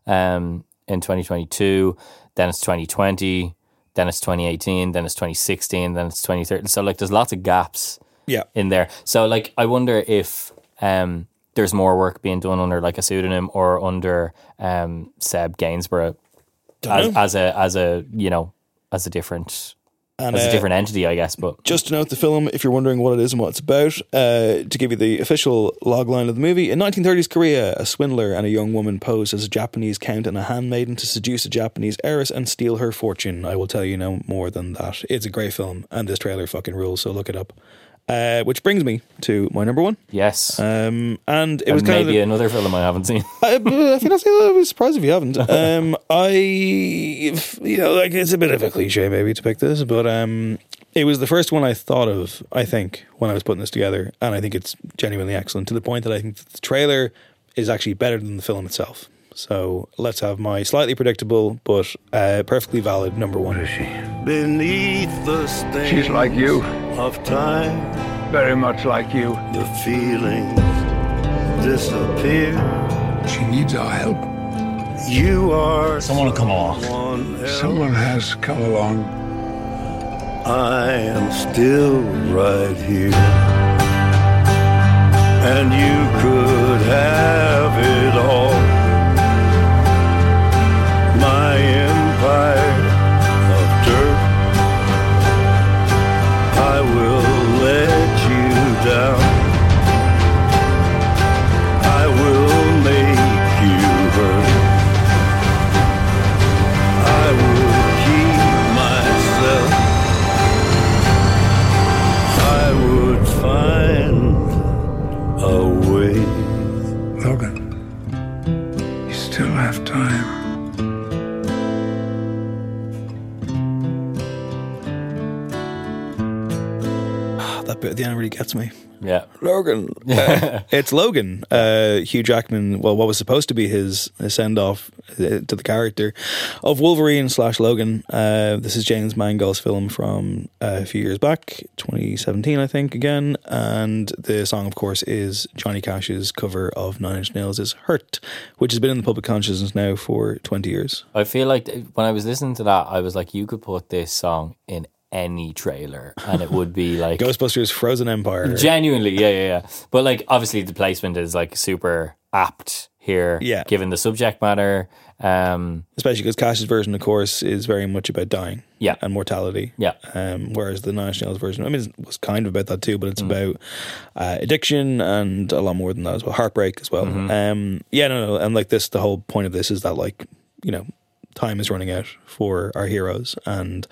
um in twenty twenty-two, then it's twenty twenty, then it's twenty eighteen, then it's twenty sixteen, then it's twenty thirteen. So like there's lots of gaps yeah. in there. So like I wonder if um there's more work being done under like a pseudonym or under um, Seb Gainsborough as, as a as a you know as a different And, as a uh, different entity, I guess. But Just to note the film, if you're wondering what it is and what it's about, uh, to give you the official logline of the movie, in nineteen thirties Korea, a swindler and a young woman pose as a Japanese count and a handmaiden to seduce a Japanese heiress and steal her fortune. I will tell you no more than that. It's a great film, and this trailer fucking rules, so look it up. Uh, which brings me to my number one. Yes. Um, and it and was kind maybe of another film I haven't seen. I, I think I'd say I was surprised if you haven't. Um, I, you know, like it's a bit of a cliche maybe to pick this, but um, it was the first one I thought of, I think, when I was putting this together, and I think it's genuinely excellent to the point that I think that the trailer is actually better than the film itself. So let's have my slightly predictable but uh, perfectly valid number one. What is she? Beneath the stain She's like you. of time, Very much like you. the feelings disappear. She needs our help. You are Someone will come along. someone else. Someone has come along. I am still right here, and you could have it all. My empire of dirt, I will let you down. I will make you hurt. I will keep myself. I would find a way. Logan, you still have time. That bit at the end really gets me. Yeah. Logan. Uh, it's Logan. Uh, Hugh Jackman, well, what was supposed to be his, his send-off uh, to the character of Wolverine slash Logan. Uh, this is James Mangold's film from uh, a few years back, twenty seventeen, I think, again. And the song, of course, is Johnny Cash's cover of Nine Inch Nails' Hurt, which has been in the public consciousness now for twenty years. I feel like when I was listening to that, I was like, you could put this song in any trailer and it would be like Ghostbusters, Frozen Empire. Genuinely, yeah, yeah, yeah. But like, obviously, the placement is like super apt here, yeah, given the subject matter. Um, Especially because Cash's version, of course, is very much about dying, yeah, and mortality, yeah. Um, whereas the Nine Inch Nails version, I mean, it was kind of about that too, but it's mm. about uh, addiction and a lot more than that as well, heartbreak as well. Mm-hmm. Um, yeah, no, no, and like this, the whole point of this is that, like, you know, time is running out for our heroes and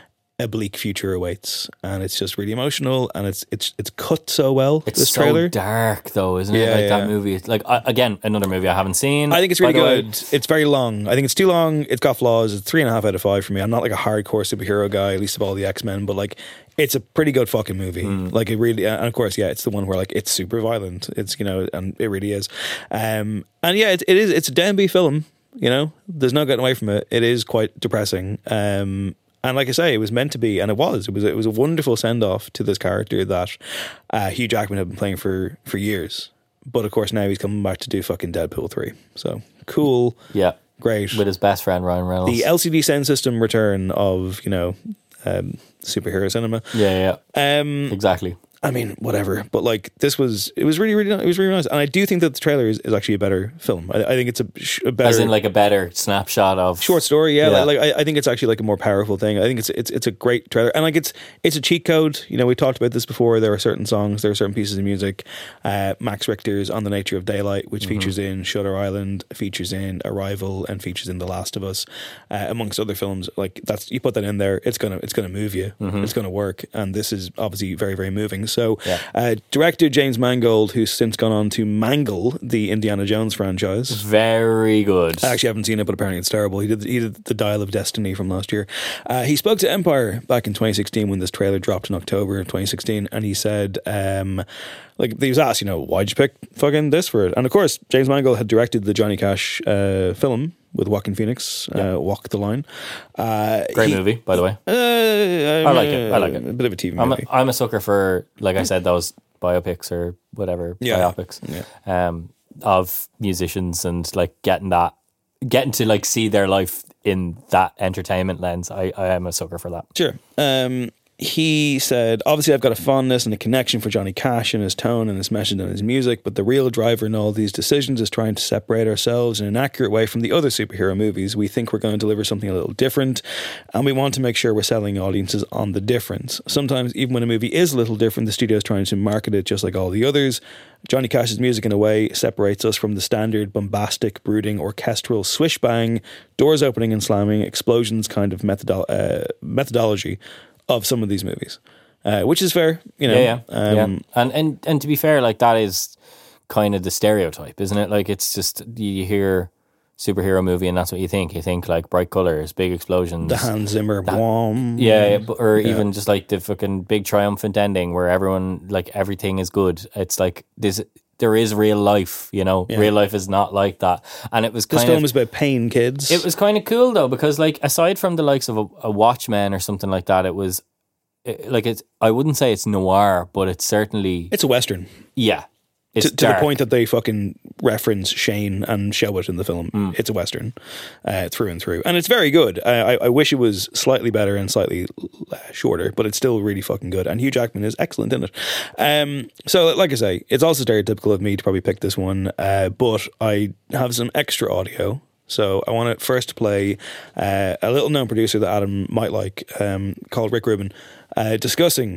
a bleak future awaits, and it's just really emotional, and it's it's it's cut so well. It's this so trailer. dark, though, isn't it? Yeah, Like yeah. that movie. It's like uh, again, another movie I haven't seen. I think it's really by the way. good. It's very long. I think it's too long. It's got flaws. It's three and a half out of five for me. I'm not like a hardcore superhero guy, at least of all the X-Men, but like, it's a pretty good fucking movie. Mm. Like, it really, and of course, yeah, it's the one where like it's super violent. It's, you know, and it really is. Um, and yeah, it, it is. It's a downbeat film. You know, there's no getting away from it. It is quite depressing. Um, And like I say, it was meant to be, and it was. It was. It was a wonderful send off to this character that uh, Hugh Jackman had been playing for for years. But of course, now he's coming back to do fucking Deadpool three. So cool. Yeah, great. With his best friend Ryan Reynolds. The L C D sound system return of, you know, um, superhero cinema. Yeah, yeah. Um, exactly. I mean, whatever. But like, this was, it was really, really, it was really nice. And I do think that the trailer is, is actually a better film. I, I think it's a, a better, as in like a better snapshot of short story. Yeah, yeah. like, like I, I think it's actually like a more powerful thing. I think it's it's it's a great trailer, and like it's it's a cheat code. You know, we talked about this before. There are certain songs, there are certain pieces of music. Uh, Max Richter's "On the Nature of Daylight," which mm-hmm. features in Shutter Island, features in Arrival, and features in The Last of Us, uh, amongst other films. Like, that's, you put that in there, it's gonna it's gonna move you. Mm-hmm. It's gonna work, and this is obviously very, very moving. So. Yeah. Uh, Director James Mangold, who's since gone on to mangle the Indiana Jones franchise. Very good. I actually haven't seen it, but apparently it's terrible. He did, he did The Dial of Destiny from last year. Uh, he spoke to Empire back in twenty sixteen when this trailer dropped in October of twenty sixteen, and he said, um, like, he was asked, you know, why'd you pick fucking this for it? And of course, James Mangold had directed the Johnny Cash uh, film with Joaquin Phoenix, yeah. uh, Walk the Line. Uh, Great he, movie, by the way. Uh, I like it. I like it. A bit of a T V I'm movie. a, I'm a sucker for, like I said, those biopics or whatever, yeah. biopics yeah. Um, of musicians, and like getting that, getting to like see their life in that entertainment lens. I, I am a sucker for that. Sure. Um, he said, obviously I've got a fondness and a connection for Johnny Cash and his tone and his message and his music, but the real driver in all these decisions is trying to separate ourselves in an accurate way from the other superhero movies. We think we're going to deliver something a little different, and we want to make sure we're selling audiences on the difference. Sometimes even when a movie is a little different, the studio is trying to market it just like all the others. Johnny Cash's music in a way separates us from the standard bombastic, brooding, orchestral swish bang, doors opening and slamming, explosions kind of methodo- uh, methodology of some of these movies, uh, which is fair, you know. Yeah, yeah. Um, yeah. And, and and to be fair, like, that is kind of the stereotype, isn't it? Like, it's just, you hear superhero movie and that's what you think. You think like bright colours, big explosions, the Hans Zimmer, that, whom, yeah, or yeah. even just like the fucking big triumphant ending where everyone, like, everything is good. It's like this. There is real life, you know. Yeah. Real life is not like that, and it was kind this of, film is about pain, kids. It was kind of cool though, because like, aside from the likes of a, a Watchmen or something like that, it was it, like, it's, I wouldn't say it's noir, but it's certainly, it's a Western. Yeah. It's to, to the point that they fucking reference Shane and show it in the film. Mm. It's a Western, uh, through and through. And it's very good. I, I wish it was slightly better and slightly shorter, but it's still really fucking good. And Hugh Jackman is excellent in it. Um, so, like I say, it's also stereotypical of me to probably pick this one, uh, but I have some extra audio. So I want to first play uh, a little known producer that Adam might like, um, called Rick Rubin, uh, discussing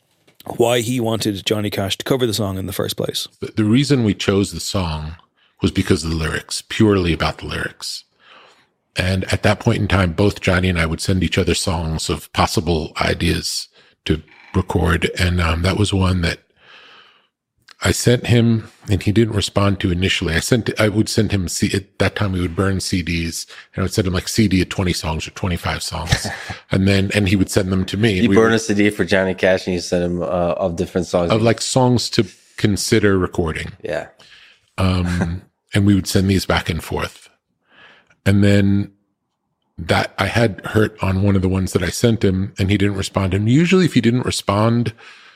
why he wanted Johnny Cash to cover the song in the first place. The, the reason we chose the song was because of the lyrics, purely about the lyrics. And at that point in time, both Johnny and I would send each other songs of possible ideas to record. And um, that was one that I sent him, and he didn't respond to initially. I sent, I would send him, C, at that time we would burn C Ds, and I would send him like C D of twenty songs or twenty-five songs. and then, and he would send them to me. You we burn would, a C D for Johnny Cash and you send him, uh, of different songs. Of like songs to consider recording. Yeah. Um, and we would send these back and forth. And then that I had hurt on one of the ones that I sent him, and he didn't respond. And usually if he didn't respond,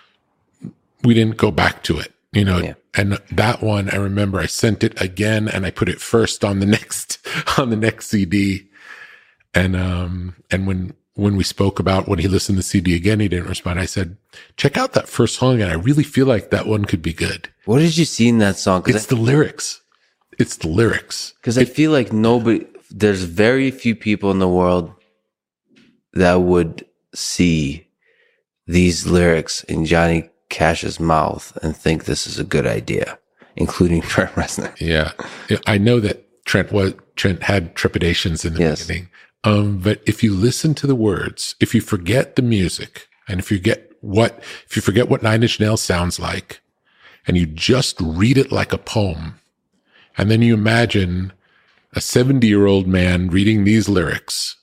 we didn't go back to it, you know. Yeah. And that one, I remember I sent it again, and I put it first on the next, on the next C D. And, um, and when, when we spoke about when he listened to the C D again, he didn't respond. I said, check out that first song. And I really feel like that one could be good. What did you see in that song? It's I, the lyrics. It's the lyrics. Cause I feel like nobody, there's very few people in the world that would see these lyrics in Johnny Cash's mouth and think this is a good idea, including Trent Reznor. Yeah. I know that Trent was, Trent had trepidations in the yes. beginning. Um, but if you listen to the words, if you forget the music, and if you get what, if you forget what Nine Inch Nails sounds like, and you just read it like a poem, and then you imagine a seventy-year-old man reading these lyrics,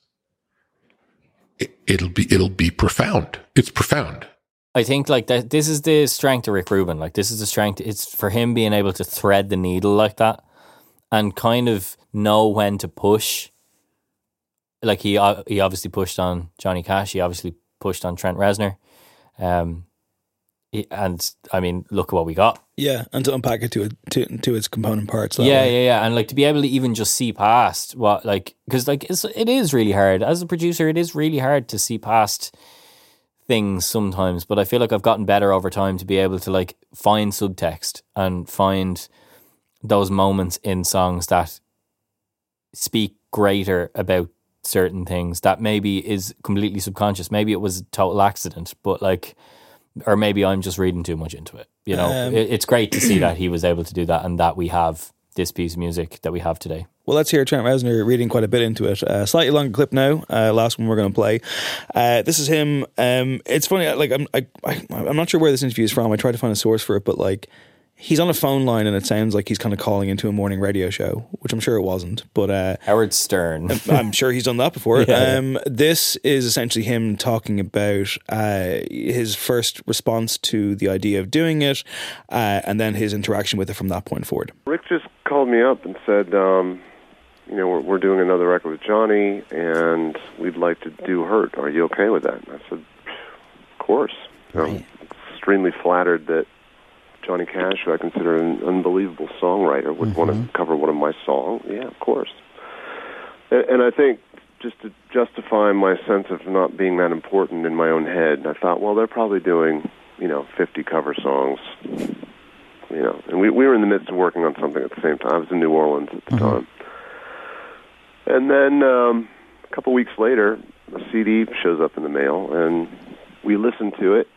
it, it'll be, it'll be profound. It's profound. I think like that. This is the strength of Rick Rubin. Like this is the strength. It's for him being able to thread the needle like that, and kind of know when to push. Like he he obviously pushed on Johnny Cash. He obviously pushed on Trent Reznor. Um, he, and I mean, look at what we got. Yeah, and to unpack it to it, to to its component parts. Yeah, way. yeah, yeah, and like to be able to even just see past what, like, because like it's, it is really hard as a producer. It is really hard to see past things sometimes. But I feel like I've gotten better over time to be able to like find subtext and find those moments in songs that speak greater about certain things that maybe is completely subconscious. Maybe it was a total accident, but like, or maybe I'm just reading too much into it. You know, um, it, it's great to see that he was able to do that and that we have this piece of music that we have today. Well, let's hear Trent Reznor reading quite a bit into it. Uh, slightly longer clip now. Uh, last one we're going to play. Uh, this is him. Um, it's funny. Like I'm, I, I, I'm not sure where this interview is from. I tried to find a source for it, but like, he's on a phone line and it sounds like he's kind of calling into a morning radio show, which I'm sure it wasn't. But uh, Howard Stern. I'm sure he's done that before. yeah, um, yeah. This is essentially him talking about uh, his first response to the idea of doing it uh, and then his interaction with it from that point forward. Rick just called me up and said, um, you know, we're, we're doing another record with Johnny and we'd like to do Hurt. Are you okay with that? And I said, of course. Right. I'm extremely flattered that Johnny Cash, who I consider an unbelievable songwriter, would mm-hmm. want to cover one of my songs. Yeah, of course. And, and I think just to justify my sense of not being that important in my own head, I thought, well, they're probably doing, you know, fifty cover songs, you know. And we, we were in the midst of working on something at the same time. I was in New Orleans at the mm-hmm. time. And then um, a couple weeks later, a C D shows up in the mail, and we listened to it.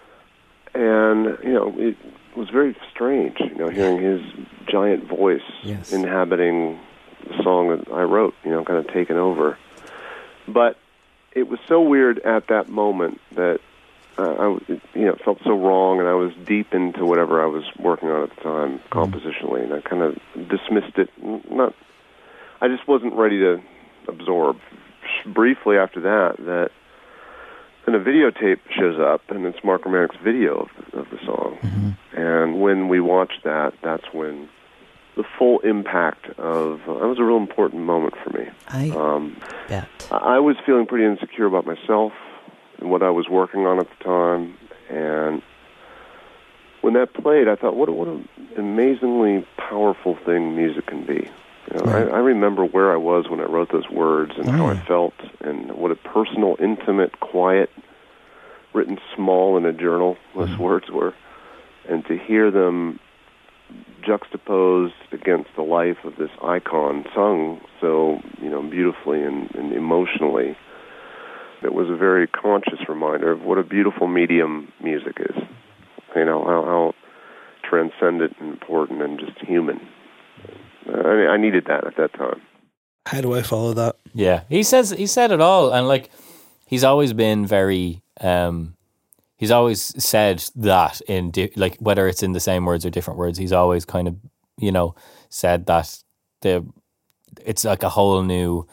And, you know, it was very strange, you know, hearing his giant voice yes. inhabiting the song that I wrote, you know, kind of taken over. But it was so weird at that moment that, uh, I, you know, it felt so wrong, and I was deep into whatever I was working on at the time, compositionally, and I kind of dismissed it. Not, I just wasn't ready to absorb. Briefly after that, that and a videotape shows up, and it's Mark Romanik's video of, of the song. Mm-hmm. And when we watched that, that's when the full impact of uh, that was a real important moment for me. I um, bet. I was feeling pretty insecure about myself and what I was working on at the time. And when that played, I thought, what, what an amazingly powerful thing music can be. You know, right. I, I remember where I was when I wrote those words and oh, how yeah. I felt and what a personal, intimate, quiet, written small in a journal those mm-hmm. words were. And to hear them juxtaposed against the life of this icon sung so, you know, beautifully and, and emotionally, it was a very conscious reminder of what a beautiful medium music is. You know, how, how transcendent and important and just human. I mean, I needed that at that time. How do I follow that? Yeah, he says he said it all, and like he's always been very. Um, he's always said that in di- like whether it's in the same words or different words, he's always kind of, you know, said that the it's like a whole new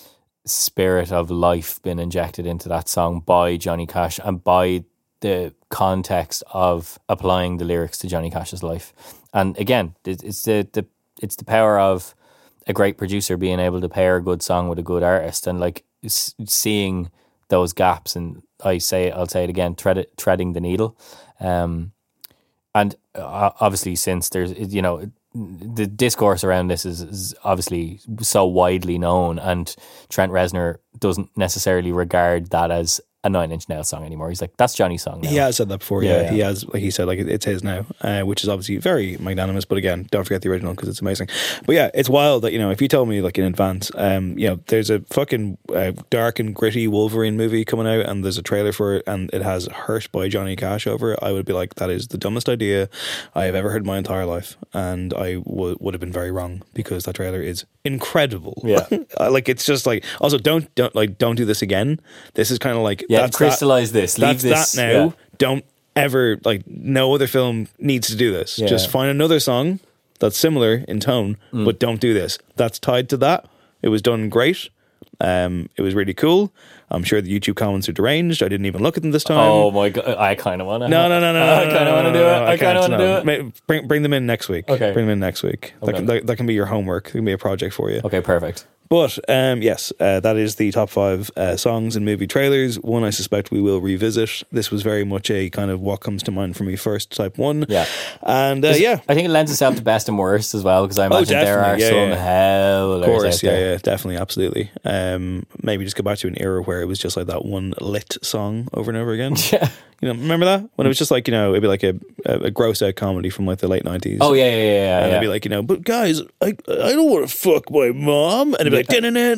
spirit of life been injected into that song by Johnny Cash and by the context of applying the lyrics to Johnny Cash's life. And again, it's the, the it's the power of a great producer being able to pair a good song with a good artist, and like seeing those gaps, and I say I'll say it again, tread, treading the needle. Um, and uh, obviously, since there's, you know, the discourse around this is, is obviously so widely known, and Trent Reznor doesn't necessarily regard that as a Nine Inch Nails song anymore. He's like, that's Johnny's song now. He has said that before, yeah. Yeah, yeah. He has, like he said, like it's his now, uh, which is obviously very magnanimous. But again, don't forget the original because it's amazing. But yeah, it's wild that, you know, if you told me like in advance, um, you know, there's a fucking uh, dark and gritty Wolverine movie coming out, and there's a trailer for it, and it has "Hurt" by Johnny Cash over it, I would be like, that is the dumbest idea I have ever heard in my entire life, and I w- would have been very wrong because that trailer is incredible. Yeah, like it's just like, also don't don't like don't do this again. This is kind of like, yeah, that's crystallize that, this. Leave that's this that now. Yeah. Don't ever, like, no other film needs to do this. Yeah. Just find another song that's similar in tone, Mm. but don't do this. That's tied to that. It was done great. Um, it was really cool. I'm sure the YouTube comments are deranged. I didn't even look at them this time. Oh my god, I kind of want to. No, no, no, no. I kind of want to do it. I kind of want to do it. it. Bring, bring them in next week. Okay. Bring them in next week. Okay. That, can, that, that can be your homework. It can be a project for you. Okay, perfect. But um, yes, uh, that is the top five uh, songs and movie trailers. One I suspect we will revisit. This was very much a kind of what comes to mind for me first type one. Yeah. And uh, yeah. I think it lends itself to best and worst as well, because I imagine oh, there are yeah, some yeah. hellers Of course, out yeah, there. yeah, definitely, absolutely. Um, maybe just go back to an era where it was just like that one lit song over and over again. Yeah. You know, remember that? When it was just like, you know, it'd be like a, a, a gross out comedy from like the late nineties. Oh, yeah, yeah, yeah. yeah and yeah. it'd be like, you know, but guys, I I don't want to fuck my mom. And it'd be like,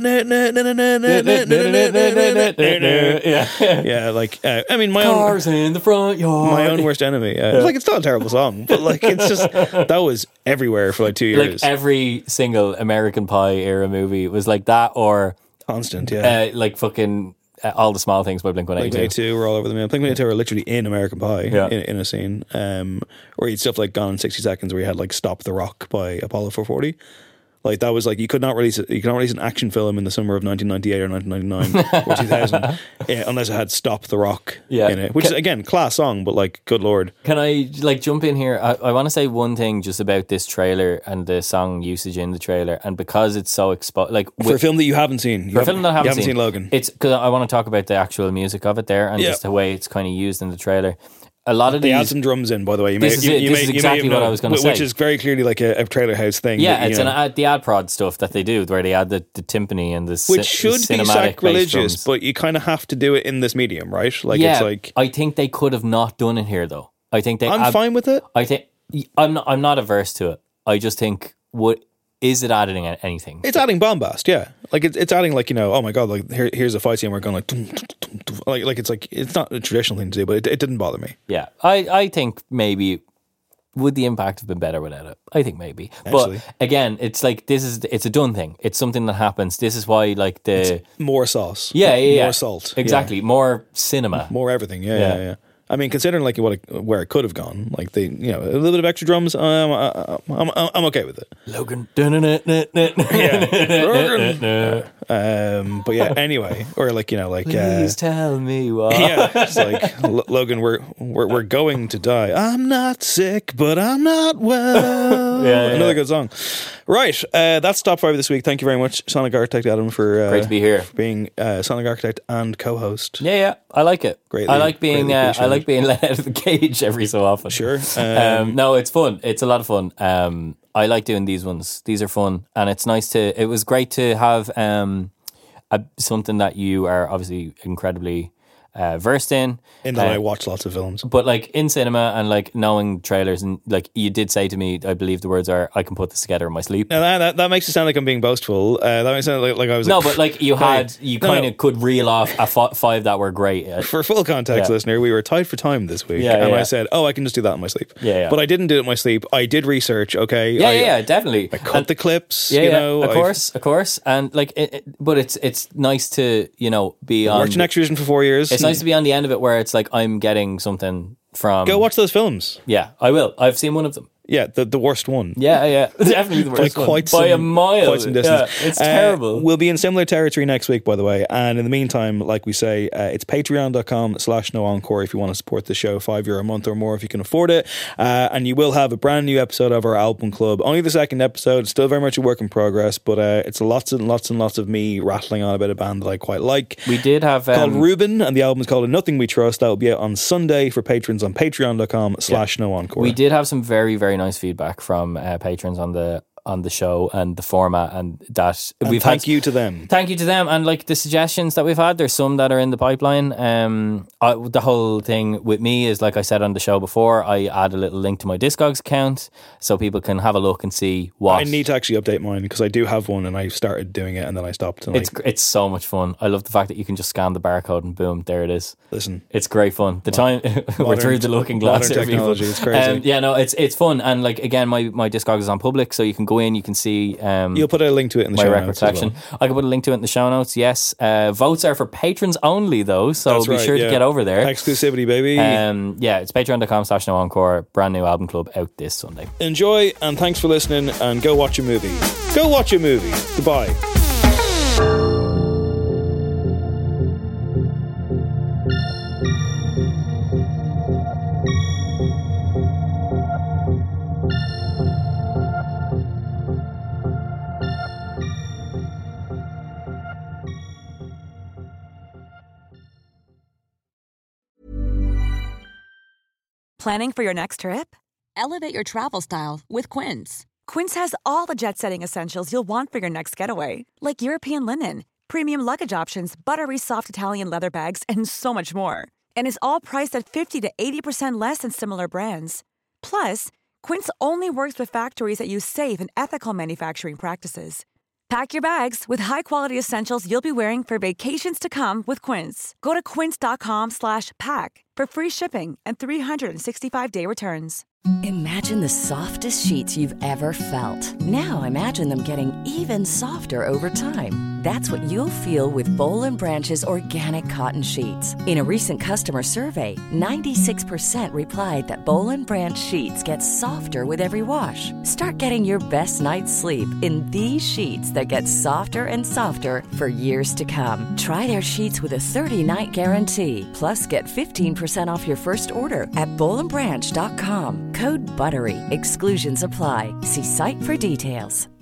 yeah, yeah, like, uh, I mean, my Cars own, in the front yard. my own worst enemy. Uh, Yeah. Like, it's not a terrible song, but like, it's just, that was everywhere for like two years. Like every single American Pie era movie was like that, or Constant, yeah. uh, like fucking uh, All the Small Things by Blink one Blink eighty-two. one eighty-two were all over the map. Blink one eighty-two are literally in American Pie, Yeah. in, in a scene. Um, or you had stuff like Gone in sixty seconds where you had like Stop the Rock by Apollo four forty. Like that was like, you could not release it. You could not release an action film in the summer of nineteen ninety-eight or nineteen ninety-nine or two thousand yeah, unless it had Stop the Rock Yeah. in it, which Can- is again class song, but like, good lord. Can I like jump in here? I, I want to say one thing just about this trailer and the song usage in the trailer, and because it's so exposed, like For a film that you haven't seen, you for a film that I haven't, you haven't seen, seen Logan. It's because I want to talk about the actual music of it there and Yeah. just the way it's kind of used in the trailer. A lot of They these, add some drums in, by the way. You This may, is you, it. you This may, is you may exactly know, what I was gonna wh- say. Which is very clearly like a, a trailer house thing. yeah, that, you it's know, an ad, the ad prod stuff that they do, where they add the, the timpani and the which ci- should be cinematic bass sacrilegious, drums. but you kind of have to do it in this medium, right? Like, yeah, it's like, I think they could have not done it here, though. I think they. I'm ab- fine with it. I think I'm not. I'm not averse to it. I just think what is it adding anything? It's adding bombast, yeah. Like it's it's adding like, you know, oh my god, like here, here's a fight scene where we're going like, dum, dum, dum, dum. like like it's like, it's not a traditional thing to do, but it, it didn't bother me. Yeah, I, I think maybe would the impact have been better without it? I think maybe. Actually. But again, it's like this is it's a done thing. It's something that happens. This is why like the More sauce, yeah yeah, yeah. more salt, exactly, more cinema, yeah. more everything, yeah, Yeah. yeah, yeah. I mean, considering like what it, where it could have gone, like they, you know, a little bit of extra drums, um, I, I'm I'm I'm okay with it. Logan. Yeah. Um, but yeah, anyway, or like, you know, like uh, Please tell me why. yeah, it's like L- Logan, we're we're we're going to die. I'm not sick, but I'm not well. Yeah, yeah, Another yeah. good song. Right, uh, that's top five this week. Thank you very much, Sonic Architect Adam, for uh, Great to be here. for being uh, Sonic Architect and co-host. Yeah, yeah, I like it. Greatly- I like being, greatly uh, I appreciated. like being let out of the cage every so often. Sure. Um, Um, no, it's fun. It's a lot of fun. Um, I like doing these ones. These are fun, and it's nice to. It was great to have um, a, something that you are obviously incredibly uh, versed in. in that Uh, I watch lots of films. But like in cinema and like knowing trailers, and like you did say to me, I believe the words are, "I can put this together in my sleep." Now that, that that makes it sound like I'm being boastful. Uh, that makes it sound like, like I was No, like, but like you Right. had, you No, kind no. of could reel off a f- five that were great. Uh, For full context, Yeah. listener, we were tied for time this week, Yeah, and yeah. I said, "Oh, I can just do that in my sleep." Yeah, yeah. But I didn't do it in my sleep. I did research. Okay, Yeah, I, yeah, yeah, definitely. I cut And- the clips. Yeah, you yeah, know, of I course, of course, and like, it, it, but it's it's nice to you know be on. worked in Activision for four years. It's nice to be on the end of it where it's like I'm getting something from. Go watch those films. Yeah, I will. I've seen one of them. Yeah, the the worst one. Yeah, yeah, definitely the worst by one. Quite by some, a mile. Quite some distance. Yeah, it's uh, terrible. We'll be in similar territory next week, by the way. And in the meantime, like we say, uh, it's patreon.com slash no encore if you want to support the show, five euro a month or more if you can afford it. Uh, and you will have a brand new episode of our album club. Only the second episode, still very much a work in progress, but uh, it's lots and lots and lots of me rattling on about a band that I quite like. We did have um, called Ruben, and the album is called Nothing We Trust. That will be out on Sunday for patrons on patreon.com slash no encore. We did have some very, very nice feedback from From uh, patrons on the on the show and the format, and that and we've thank had, you to them. Thank you to them, and like the suggestions that we've had, there's some that are in the pipeline. Um, I, the whole thing with me is, like I said on the show before, I add a little link to my Discogs account so people can have a look and see what. I need to actually update mine because I do have one, and I started doing it and then I stopped. And it's like, it's so much fun. I love the fact that you can just scan the barcode and boom, there it is. Listen, it's great fun. The time modern, we're through the looking glass. Modern technology, it's crazy. Um, yeah, no, it's it's fun, and like again, my my Discogs is on public, so you can go in, you can see. Um, You'll put a link to it in the my show record notes. Section. Well. I can put a link to it in the show notes. Yes, uh, votes are for patrons only, though, so That's be right, sure yeah. to get over there. Exclusivity, baby. Um, yeah, it's patreon.com slash no encore. Brand new album club out this Sunday. Enjoy, and thanks for listening. And go watch a movie. Go watch a movie. Goodbye. Planning for your next trip? Elevate your travel style with Quince. Quince has all the jet-setting essentials you'll want for your next getaway, like European linen, premium luggage options, buttery soft Italian leather bags, and so much more. And is all priced at fifty to eighty percent less than similar brands. Plus, Quince only works with factories that use safe and ethical manufacturing practices. Pack your bags with high-quality essentials you'll be wearing for vacations to come with Quince. Go to quince.com slash pack for free shipping and three sixty-five day returns. Imagine the softest sheets you've ever felt. Now imagine them getting even softer over time. That's what you'll feel with Boll and Branch's organic cotton sheets. In a recent customer survey, ninety-six percent replied that Boll and Branch sheets get softer with every wash. Start getting your best night's sleep in these sheets that get softer and softer for years to come. Try their sheets with a thirty-night guarantee. Plus, get fifteen percent off your first order at boll and branch dot com. Code BUTTERY. Exclusions apply. See site for details.